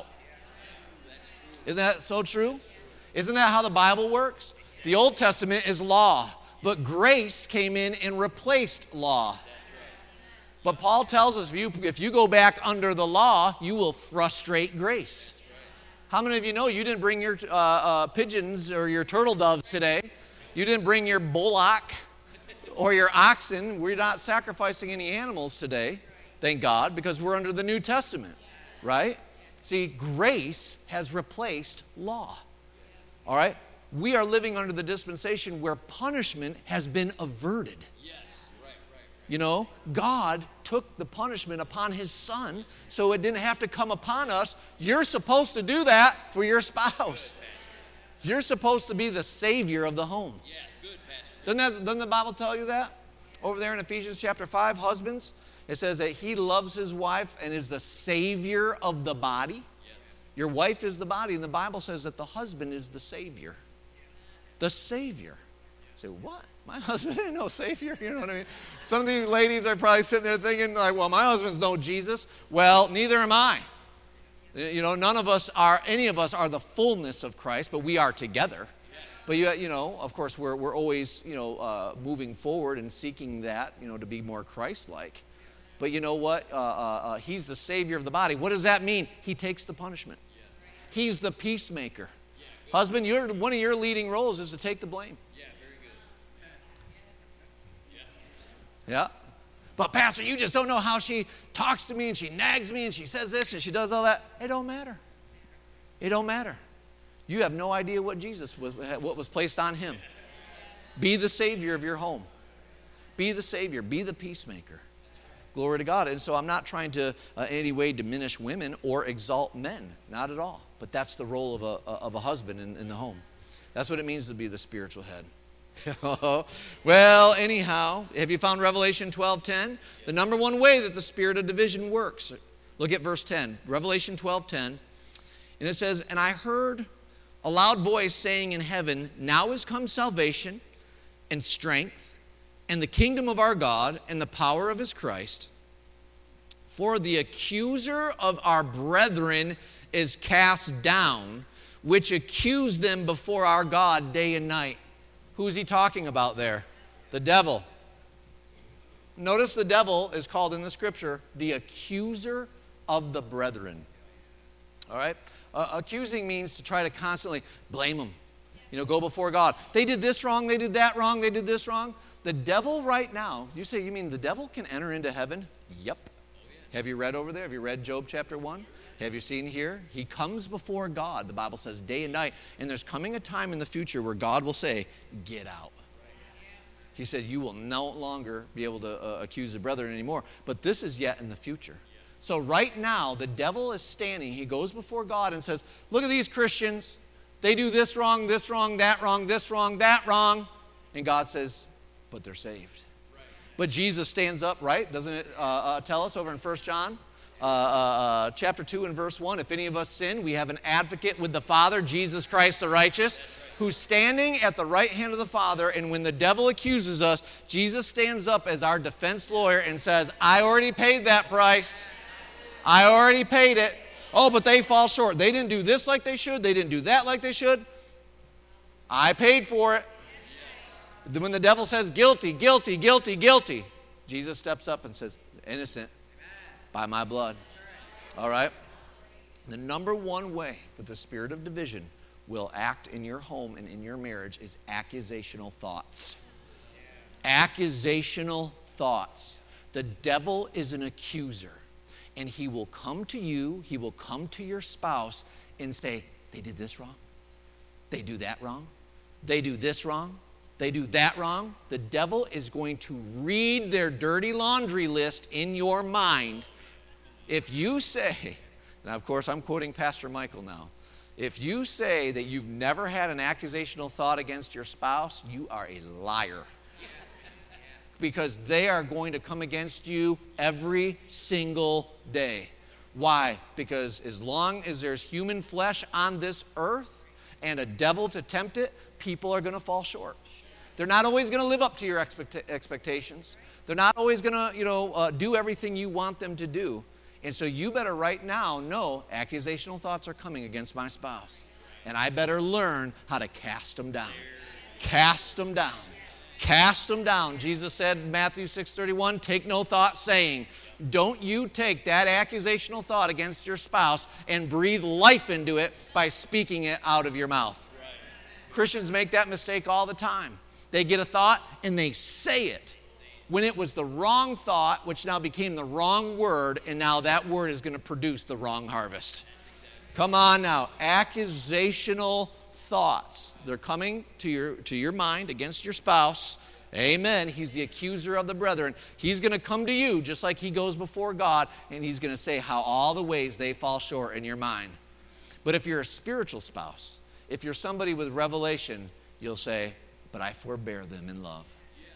Isn't that so true? Isn't that how the Bible works? The Old Testament is law, but grace came in and replaced law. But Paul tells us if you, if you go back under the law, you will frustrate grace. How many of you know you didn't bring your uh, uh, pigeons or your turtle doves today? You didn't bring your bullock or your oxen. We're not sacrificing any animals today, thank God, because we're under the New Testament, right? See, grace has replaced law, all right? We are living under the dispensation where punishment has been averted. Yes, right, right, right. You know, God took the punishment upon His Son so it didn't have to come upon us. You're supposed to do that for your spouse. You're supposed to be the savior of the home. Yeah, good, Pastor. Doesn't, that, doesn't the Bible tell you that? Over there in Ephesians chapter five, husbands, it says that he loves his wife and is the savior of the body. Yeah. Your wife is the body, and the Bible says that the husband is the savior. The savior. You say, what? My husband ain't no savior? You know what I mean? Some of these ladies are probably sitting there thinking, like, well, my husband's no Jesus. Well, neither am I. You know, none of us are, any of us are the fullness of Christ, but we are together. But, you, you know, of course, we're, we're always, you know, uh, moving forward and seeking that, you know, to be more Christ-like. But you know what? Uh, uh, uh, he's the savior of the body. What does that mean? He takes the punishment. He's the peacemaker. Husband, you're, one of your leading roles is to take the blame. Yeah, very good. Yeah. But Pastor, you just don't know how she talks to me and she nags me and she says this and she does all that. It don't matter. It don't matter. You have no idea what Jesus was, what was placed on him. Be the savior of your home. Be the savior. Be the peacemaker. Glory to God. And so I'm not trying to uh, in any way diminish women or exalt men. Not at all. But that's the role of a, of a husband in, in the home. That's what it means to be the spiritual head. Well, anyhow, have you found Revelation twelve ten? The number one way that the spirit of division works. Look at verse ten. Revelation twelve ten. And it says, and I heard a loud voice saying in heaven, now is come salvation and strength and the kingdom of our God and the power of his Christ. For the accuser of our brethren is cast down, which accused them before our God day and night. Who's he talking about there? The devil. Notice the devil is called in the scripture the accuser of the brethren. All right? Uh, accusing means to try to constantly blame them. You know, go before God. They did this wrong, they did that wrong, they did this wrong. The devil right now, you say, you mean the devil can enter into heaven? Yep. Have you read over there? Have you read Job chapter one? Have you seen here? He comes before God, the Bible says, day and night. And there's coming a time in the future where God will say, get out. He said, you will no longer be able to uh, accuse the brethren anymore. But this is yet in the future. So right now, the devil is standing. He goes before God and says, look at these Christians. They do this wrong, this wrong, that wrong, this wrong, that wrong. And God says, but they're saved. Right. But Jesus stands up, right? Doesn't it uh, uh, tell us over in First John? Uh, uh, uh, chapter two and verse one, if any of us sin, we have an advocate with the Father, Jesus Christ the righteous, who's standing at the right hand of the Father. And when the devil accuses us, Jesus stands up as our defense lawyer and says, I already paid that price. I already paid it. Oh, but they fall short. They didn't do this like they should. They didn't do that like they should. I paid for it. When the devil says guilty, guilty, guilty, guilty, Jesus steps up and says, innocent by my blood. All right? The number one way that the spirit of division will act in your home and in your marriage is accusational thoughts. Accusational thoughts. The devil is an accuser. And he will come to you, he will come to your spouse and say, they did this wrong. They do that wrong. They do this wrong. They do that wrong. The devil is going to read their dirty laundry list in your mind. If you say, and of course I'm quoting Pastor Michael now, if you say that you've never had an accusational thought against your spouse, you are a liar. Because they are going to come against you every single day. Why? Because as long as there's human flesh on this earth and a devil to tempt it, people are going to fall short. They're not always going to live up to your expect- expectations. They're not always going to, you know, uh, do everything you want them to do. And so you better right now know accusational thoughts are coming against my spouse. And I better learn how to cast them down. Cast them down. Cast them down. Jesus said in Matthew six thirty-one, take no thought saying, don't you take that accusational thought against your spouse and breathe life into it by speaking it out of your mouth. Right. Christians make that mistake all the time. They get a thought and they say it when it was the wrong thought, which now became the wrong word, and now that word is going to produce the wrong harvest. Come on now. Accusational thoughts. They're coming to your to your mind against your spouse. Amen. He's the accuser of the brethren. He's going to come to you just like he goes before God, and he's going to say how all the ways they fall short in your mind. But if you're a spiritual spouse, if you're somebody with revelation, you'll say, but I forbear them in love.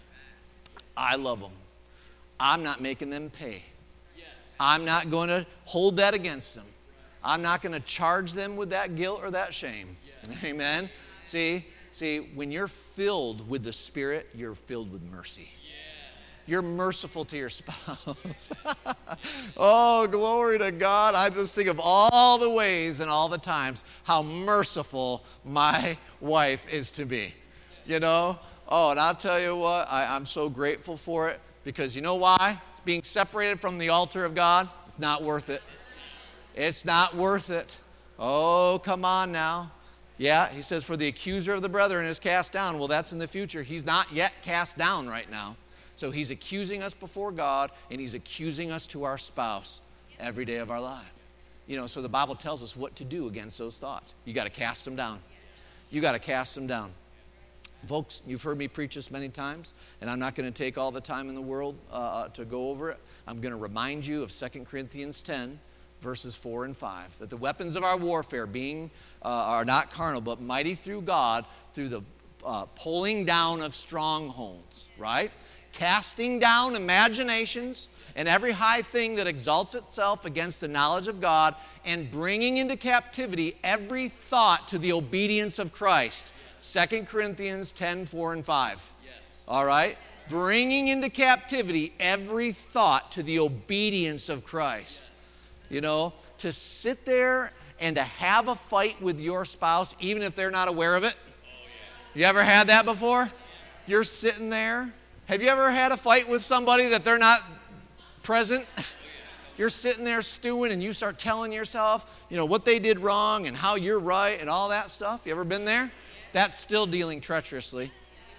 I love them. I'm not making them pay. I'm not going to hold that against them. I'm not going to charge them with that guilt or that shame. Amen. See, see, when you're filled with the Spirit, you're filled with mercy. You're merciful to your spouse. Oh, glory to God. I just think of all the ways and all the times how merciful my wife is to me. You know? Oh, and I'll tell you what, I, I'm so grateful for it because you know why? Being separated from the altar of God, it's not worth it. It's not worth it. Oh, come on now. Yeah, he says, for the accuser of the brethren is cast down. Well, that's in the future. He's not yet cast down right now. So he's accusing us before God, and he's accusing us to our spouse every day of our life. You know, so the Bible tells us what to do against those thoughts. You got to cast them down. You got to cast them down. Folks, you've heard me preach this many times, and I'm not going to take all the time in the world uh, to go over it. I'm going to remind you of Second Corinthians ten, verses four and five, that the weapons of our warfare being uh, are not carnal, but mighty through God, through the uh, pulling down of strongholds, right? casting down imaginations and every high thing that exalts itself against the knowledge of God, and bringing into captivity every thought to the obedience of Christ. Second Corinthians ten, four and five. All right? Bringing into captivity every thought to the obedience of Christ. You know, to sit there and to have a fight with your spouse, even if they're not aware of it. You ever had that before? You're sitting there. Have you ever had a fight with somebody that they're not present? You're sitting there stewing and you start telling yourself, you know, what they did wrong and how you're right and all that stuff. You ever been there? That's still dealing treacherously.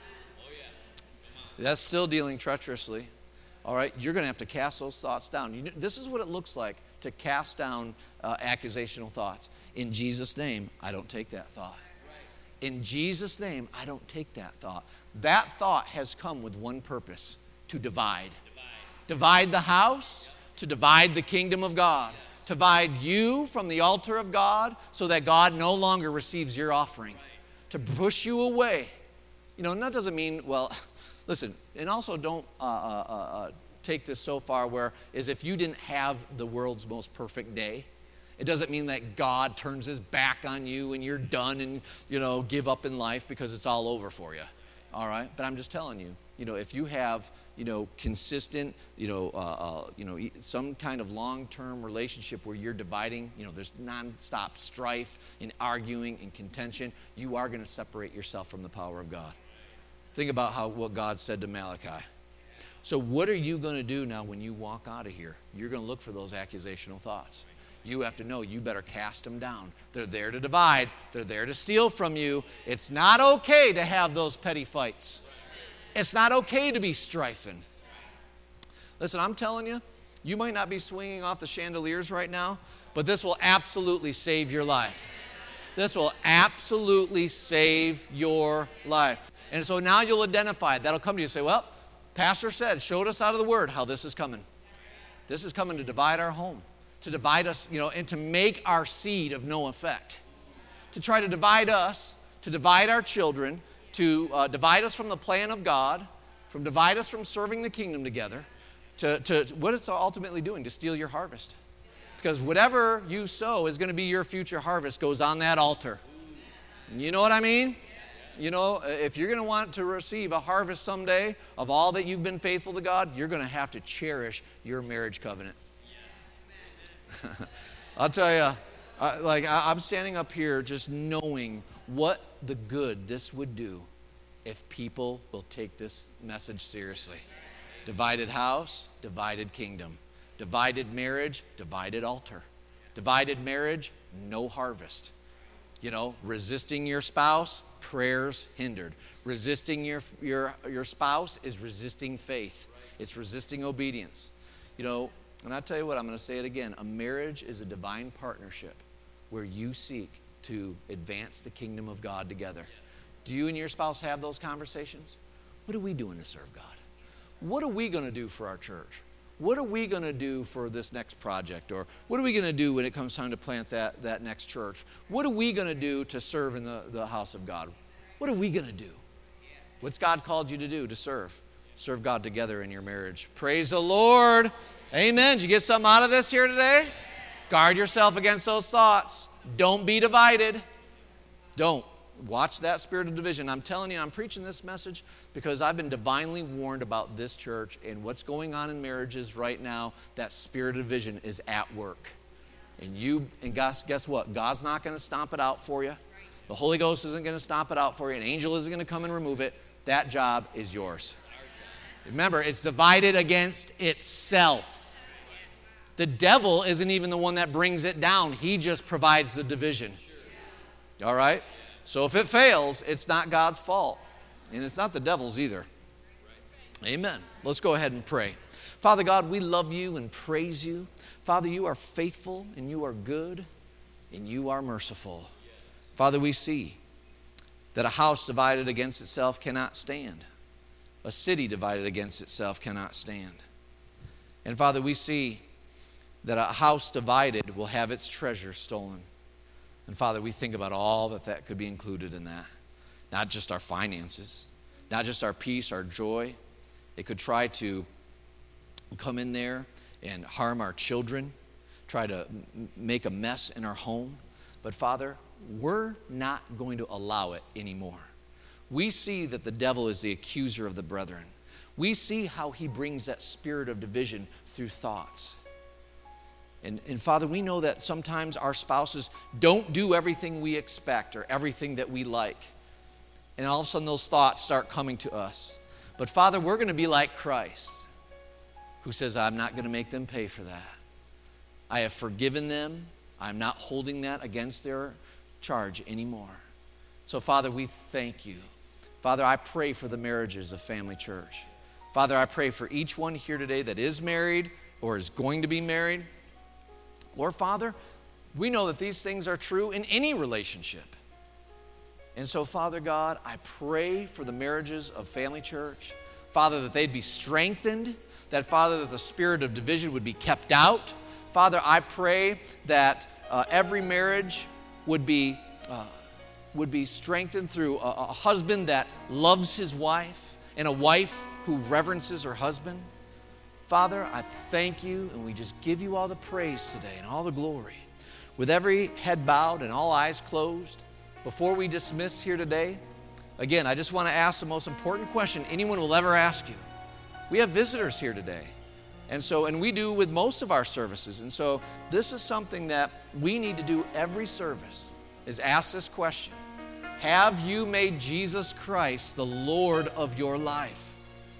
That's still dealing treacherously. All right, you're going to have to cast those thoughts down. You know, this is what it looks like to cast down uh, accusational thoughts. In Jesus' name, I don't take that thought. In Jesus' name, I don't take that thought. That thought has come with one purpose: to divide. Divide the house, to divide the kingdom of God. Divide you from the altar of God so that God no longer receives your offering. To push you away. You know, and that doesn't mean, well, listen, and also don't uh, uh, uh, take this so far where as if you didn't have the world's most perfect day. It doesn't mean that God turns his back on you and you're done and, you know, give up in life because it's all over for you. All right? But I'm just telling you, you know, if you have, you know, consistent, you know, uh, uh, you know, some kind of long-term relationship where you're dividing, you know, there's nonstop strife and arguing and contention, you are going to separate yourself from the power of God. Think about how what God said to Malachi. So what are you going to do now when you walk out of here? You're going to look for those accusational thoughts. You have to know you better cast them down. They're there to divide. They're there to steal from you. It's not okay to have those petty fights. It's not okay to be strifing. Listen, I'm telling you, you might not be swinging off the chandeliers right now, but this will absolutely save your life. This will absolutely save your life. And so now you'll identify it. That'll come to you and say, well, Pastor said, showed us out of the Word how this is coming. This is coming to divide our home, to divide us, you know, and to make our seed of no effect. To try to divide us, to divide our children, to uh, divide us from the plan of God, from divide us from serving the kingdom together, to, to what it's ultimately doing, to steal your harvest. Because whatever you sow is going to be your future harvest, goes on that altar. You know what I mean? You know, if you're going to want to receive a harvest someday of all that you've been faithful to God, you're going to have to cherish your marriage covenant. I'll tell you, I, like I, I'm standing up here just knowing what the good this would do if people will take this message seriously. Divided house, divided kingdom. Divided marriage, divided altar. Divided marriage, no harvest. You know, resisting your spouse, prayers hindered. Resisting your, your, your spouse is resisting faith. It's resisting obedience. You know, and I'll tell you what, I'm going to say it again. A marriage is a divine partnership where you seek to advance the kingdom of God together. Do you and your spouse have those conversations? What are we doing to serve God? What are we going to do for our church? What are we going to do for this next project? Or what are we going to do when it comes time to plant that, that next church? What are we going to do to serve in the, the house of God? What are we going to do? What's God called you to do to serve? Serve God together in your marriage. Praise the Lord. Amen. Did you get something out of this here today? Guard yourself against those thoughts. Don't be divided. Don't. Watch that spirit of division. I'm telling you, I'm preaching this message because I've been divinely warned about this church and what's going on in marriages right now. That spirit of division is at work. And you, and guess, guess what? God's not going to stomp it out for you. The Holy Ghost isn't going to stomp it out for you. An angel isn't going to come and remove it. That job is yours. Remember, it's divided against itself. The devil isn't even the one that brings it down. He just provides the division. All right? So if it fails, it's not God's fault. And it's not the devil's either. Amen. Let's go ahead and pray. Father God, we love you and praise you. Father, you are faithful and you are good and you are merciful. Father, we see that a house divided against itself cannot stand. A city divided against itself cannot stand. And Father, we see that a house divided will have its treasure stolen. And Father, we think about all that that could be included in that. Not just our finances, not just our peace, our joy, It could try to come in there and harm our children, try to m- make a mess in our home. But Father, we're not going to allow it anymore. We see that the devil is the accuser of the brethren. We see how he brings that spirit of division through thoughts. And, and Father, we know that sometimes our spouses don't do everything we expect or everything that we like. And all of a sudden those thoughts start coming to us. But Father, we're going to be like Christ, who says, I'm not going to make them pay for that. I have forgiven them. I'm not holding that against their charge anymore. So Father, we thank you. Father, I pray for the marriages of Family Church. Father, I pray for each one here today that is married or is going to be married. Lord Father, we know that these things are true in any relationship. And so, Father God, I pray for the marriages of Family Church. Father, that they'd be strengthened. That, Father, that the spirit of division would be kept out. Father, I pray that uh, every marriage would be, uh, would be strengthened through a, a husband that loves his wife and a wife who reverences her husband. Father, I thank you, and we just give you all the praise today and all the glory. With every head bowed and all eyes closed, before we dismiss here today, again, I just want to ask the most important question anyone will ever ask you. We have visitors here today. And so, and we do with most of our services. And so this is something that we need to do every service, is ask this question. Have you made Jesus Christ the Lord of your life?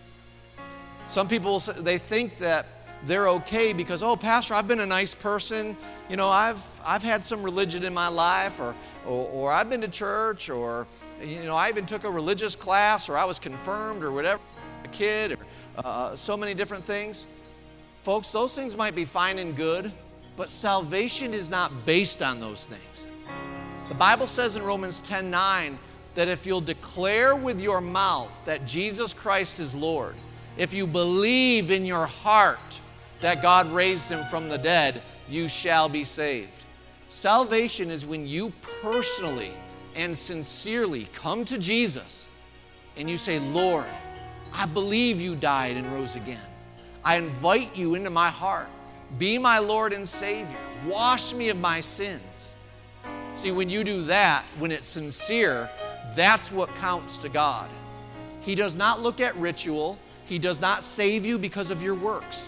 Some people, they think that they're okay because, oh, Pastor, I've been a nice person. You know, I've I've had some religion in my life, or, or or I've been to church, or, you know, I even took a religious class, or I was confirmed, or whatever, a kid, or uh, so many different things. Folks, those things might be fine and good, but salvation is not based on those things. The Bible says in Romans ten nine that if you'll declare with your mouth that Jesus Christ is Lord, if you believe in your heart that God raised him from the dead, you shall be saved. Salvation is when you personally and sincerely come to Jesus and you say, Lord, I believe you died and rose again. I invite you into my heart. Be my Lord and Savior. Wash me of my sins. See, when you do that, when it's sincere, that's what counts to God. He does not look at ritual. He does not save you because of your works.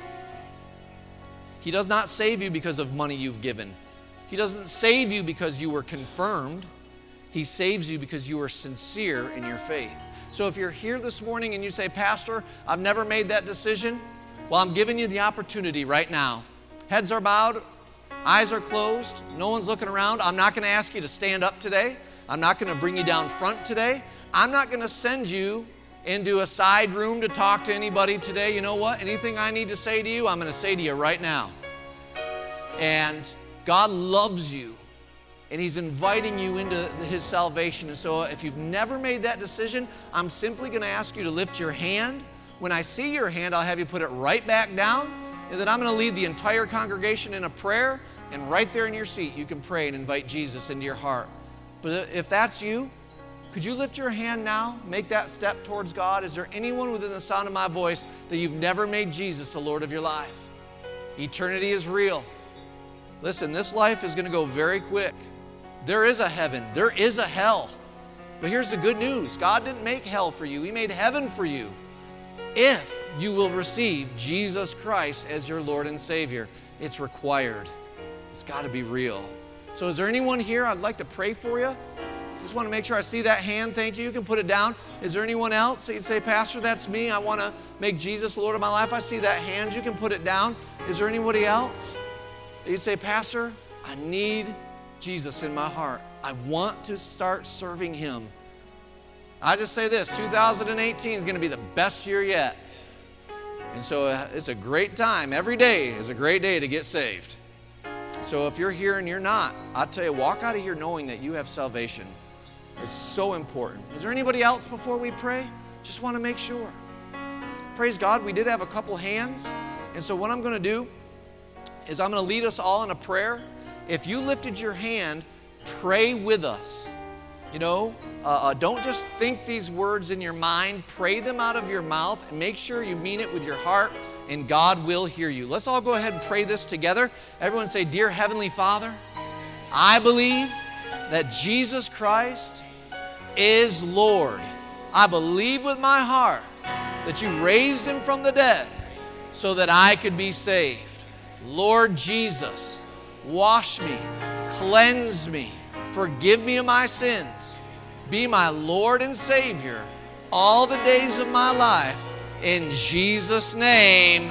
He does not save you because of money you've given. He doesn't save you because you were confirmed. He saves you because you are sincere in your faith. So if you're here this morning and you say, Pastor, I've never made that decision, well, I'm giving you the opportunity right now. Heads are bowed, eyes are closed, no one's looking around. I'm not going to ask you to stand up today. I'm not going to bring you down front today. I'm not going to send you into a side room to talk to anybody today. You know what? Anything I need to say to you, I'm going to say to you right now. And God loves you, and He's inviting you into His salvation. And so if you've never made that decision, I'm simply going to ask you to lift your hand. When I see your hand, I'll have you put it right back down, and then I'm going to lead the entire congregation in a prayer, and right there in your seat, you can pray and invite Jesus into your heart. But if that's you, could you lift your hand now, make that step towards God? Is there anyone within the sound of my voice that you've never made Jesus the Lord of your life? Eternity is real. Listen, this life is going to go very quick. There is a heaven. There is a hell. But here's the good news. God didn't make hell for you. He made heaven for you. If you will receive Jesus Christ as your Lord and Savior, it's required. It's got to be real. So is there anyone here? I'd like to pray for you. Just want to make sure I see that hand. Thank you. You can put it down. Is there anyone else that you'd say, Pastor, that's me. I want to make Jesus the Lord of my life. I see that hand. You can put it down. Is there anybody else that you'd say, Pastor, I need Jesus in my heart. I want to start serving Him. I just say this, two thousand eighteen is going to be the best year yet. And so it's a great time. Every day is a great day to get saved. So if you're here and you're not, I'll tell you, walk out of here knowing that you have salvation. It's so important. Is there anybody else before we pray? Just want to make sure. Praise God, we did have a couple hands. And so what I'm going to do is I'm going to lead us all in a prayer. If you lifted your hand, pray with us. You know, uh, uh, don't just think these words in your mind. Pray them out of your mouth and make sure you mean it with your heart, and God will hear you. Let's all go ahead and pray this together. Everyone say, Dear Heavenly Father, I believe that Jesus Christ is Lord. I believe with my heart that you raised him from the dead so that I could be saved. Lord Jesus, wash me, cleanse me, forgive me of my sins. Be my Lord and Savior all the days of my life. In Jesus' name,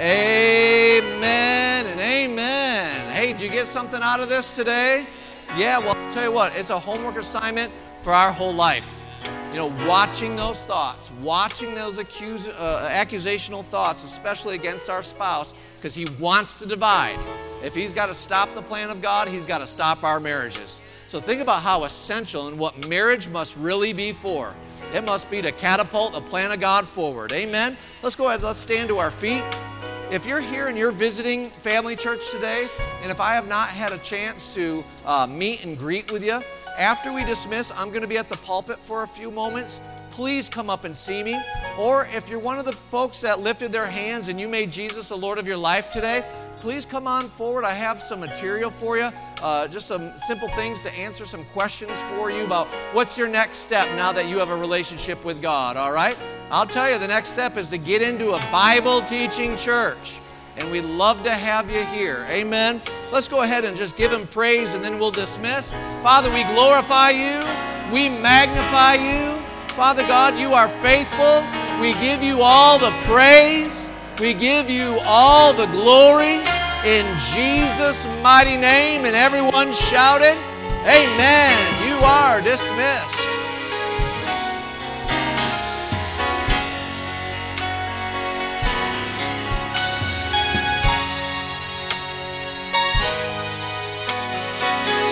amen and amen. Hey, did you get something out of this today? Yeah, well, I'll tell you what, it's a homework assignment for our whole life. You know, watching those thoughts, watching those accuse, uh, accusational thoughts, especially against our spouse, because he wants to divide. If he's got to stop the plan of God, he's got to stop our marriages. So think about how essential and what marriage must really be for. It must be to catapult the plan of God forward. Amen? Let's go ahead, let's stand to our feet. If you're here and you're visiting Family Church today, and if I have not had a chance to uh, meet and greet with you, after we dismiss, I'm going to be at the pulpit for a few moments. Please come up and see me. Or if you're one of the folks that lifted their hands and you made Jesus the Lord of your life today, please come on forward. I have some material for you, uh, just some simple things to answer some questions for you about what's your next step now that you have a relationship with God, all right? I'll tell you, the next step is to get into a Bible-teaching church, and we'd love to have you here. Amen? Let's go ahead and just give him praise, and then we'll dismiss. Father, we glorify you. We magnify you. Father God, you are faithful. We give you all the praise. We give you all the glory in Jesus' mighty name. And everyone shouted, amen. You are dismissed.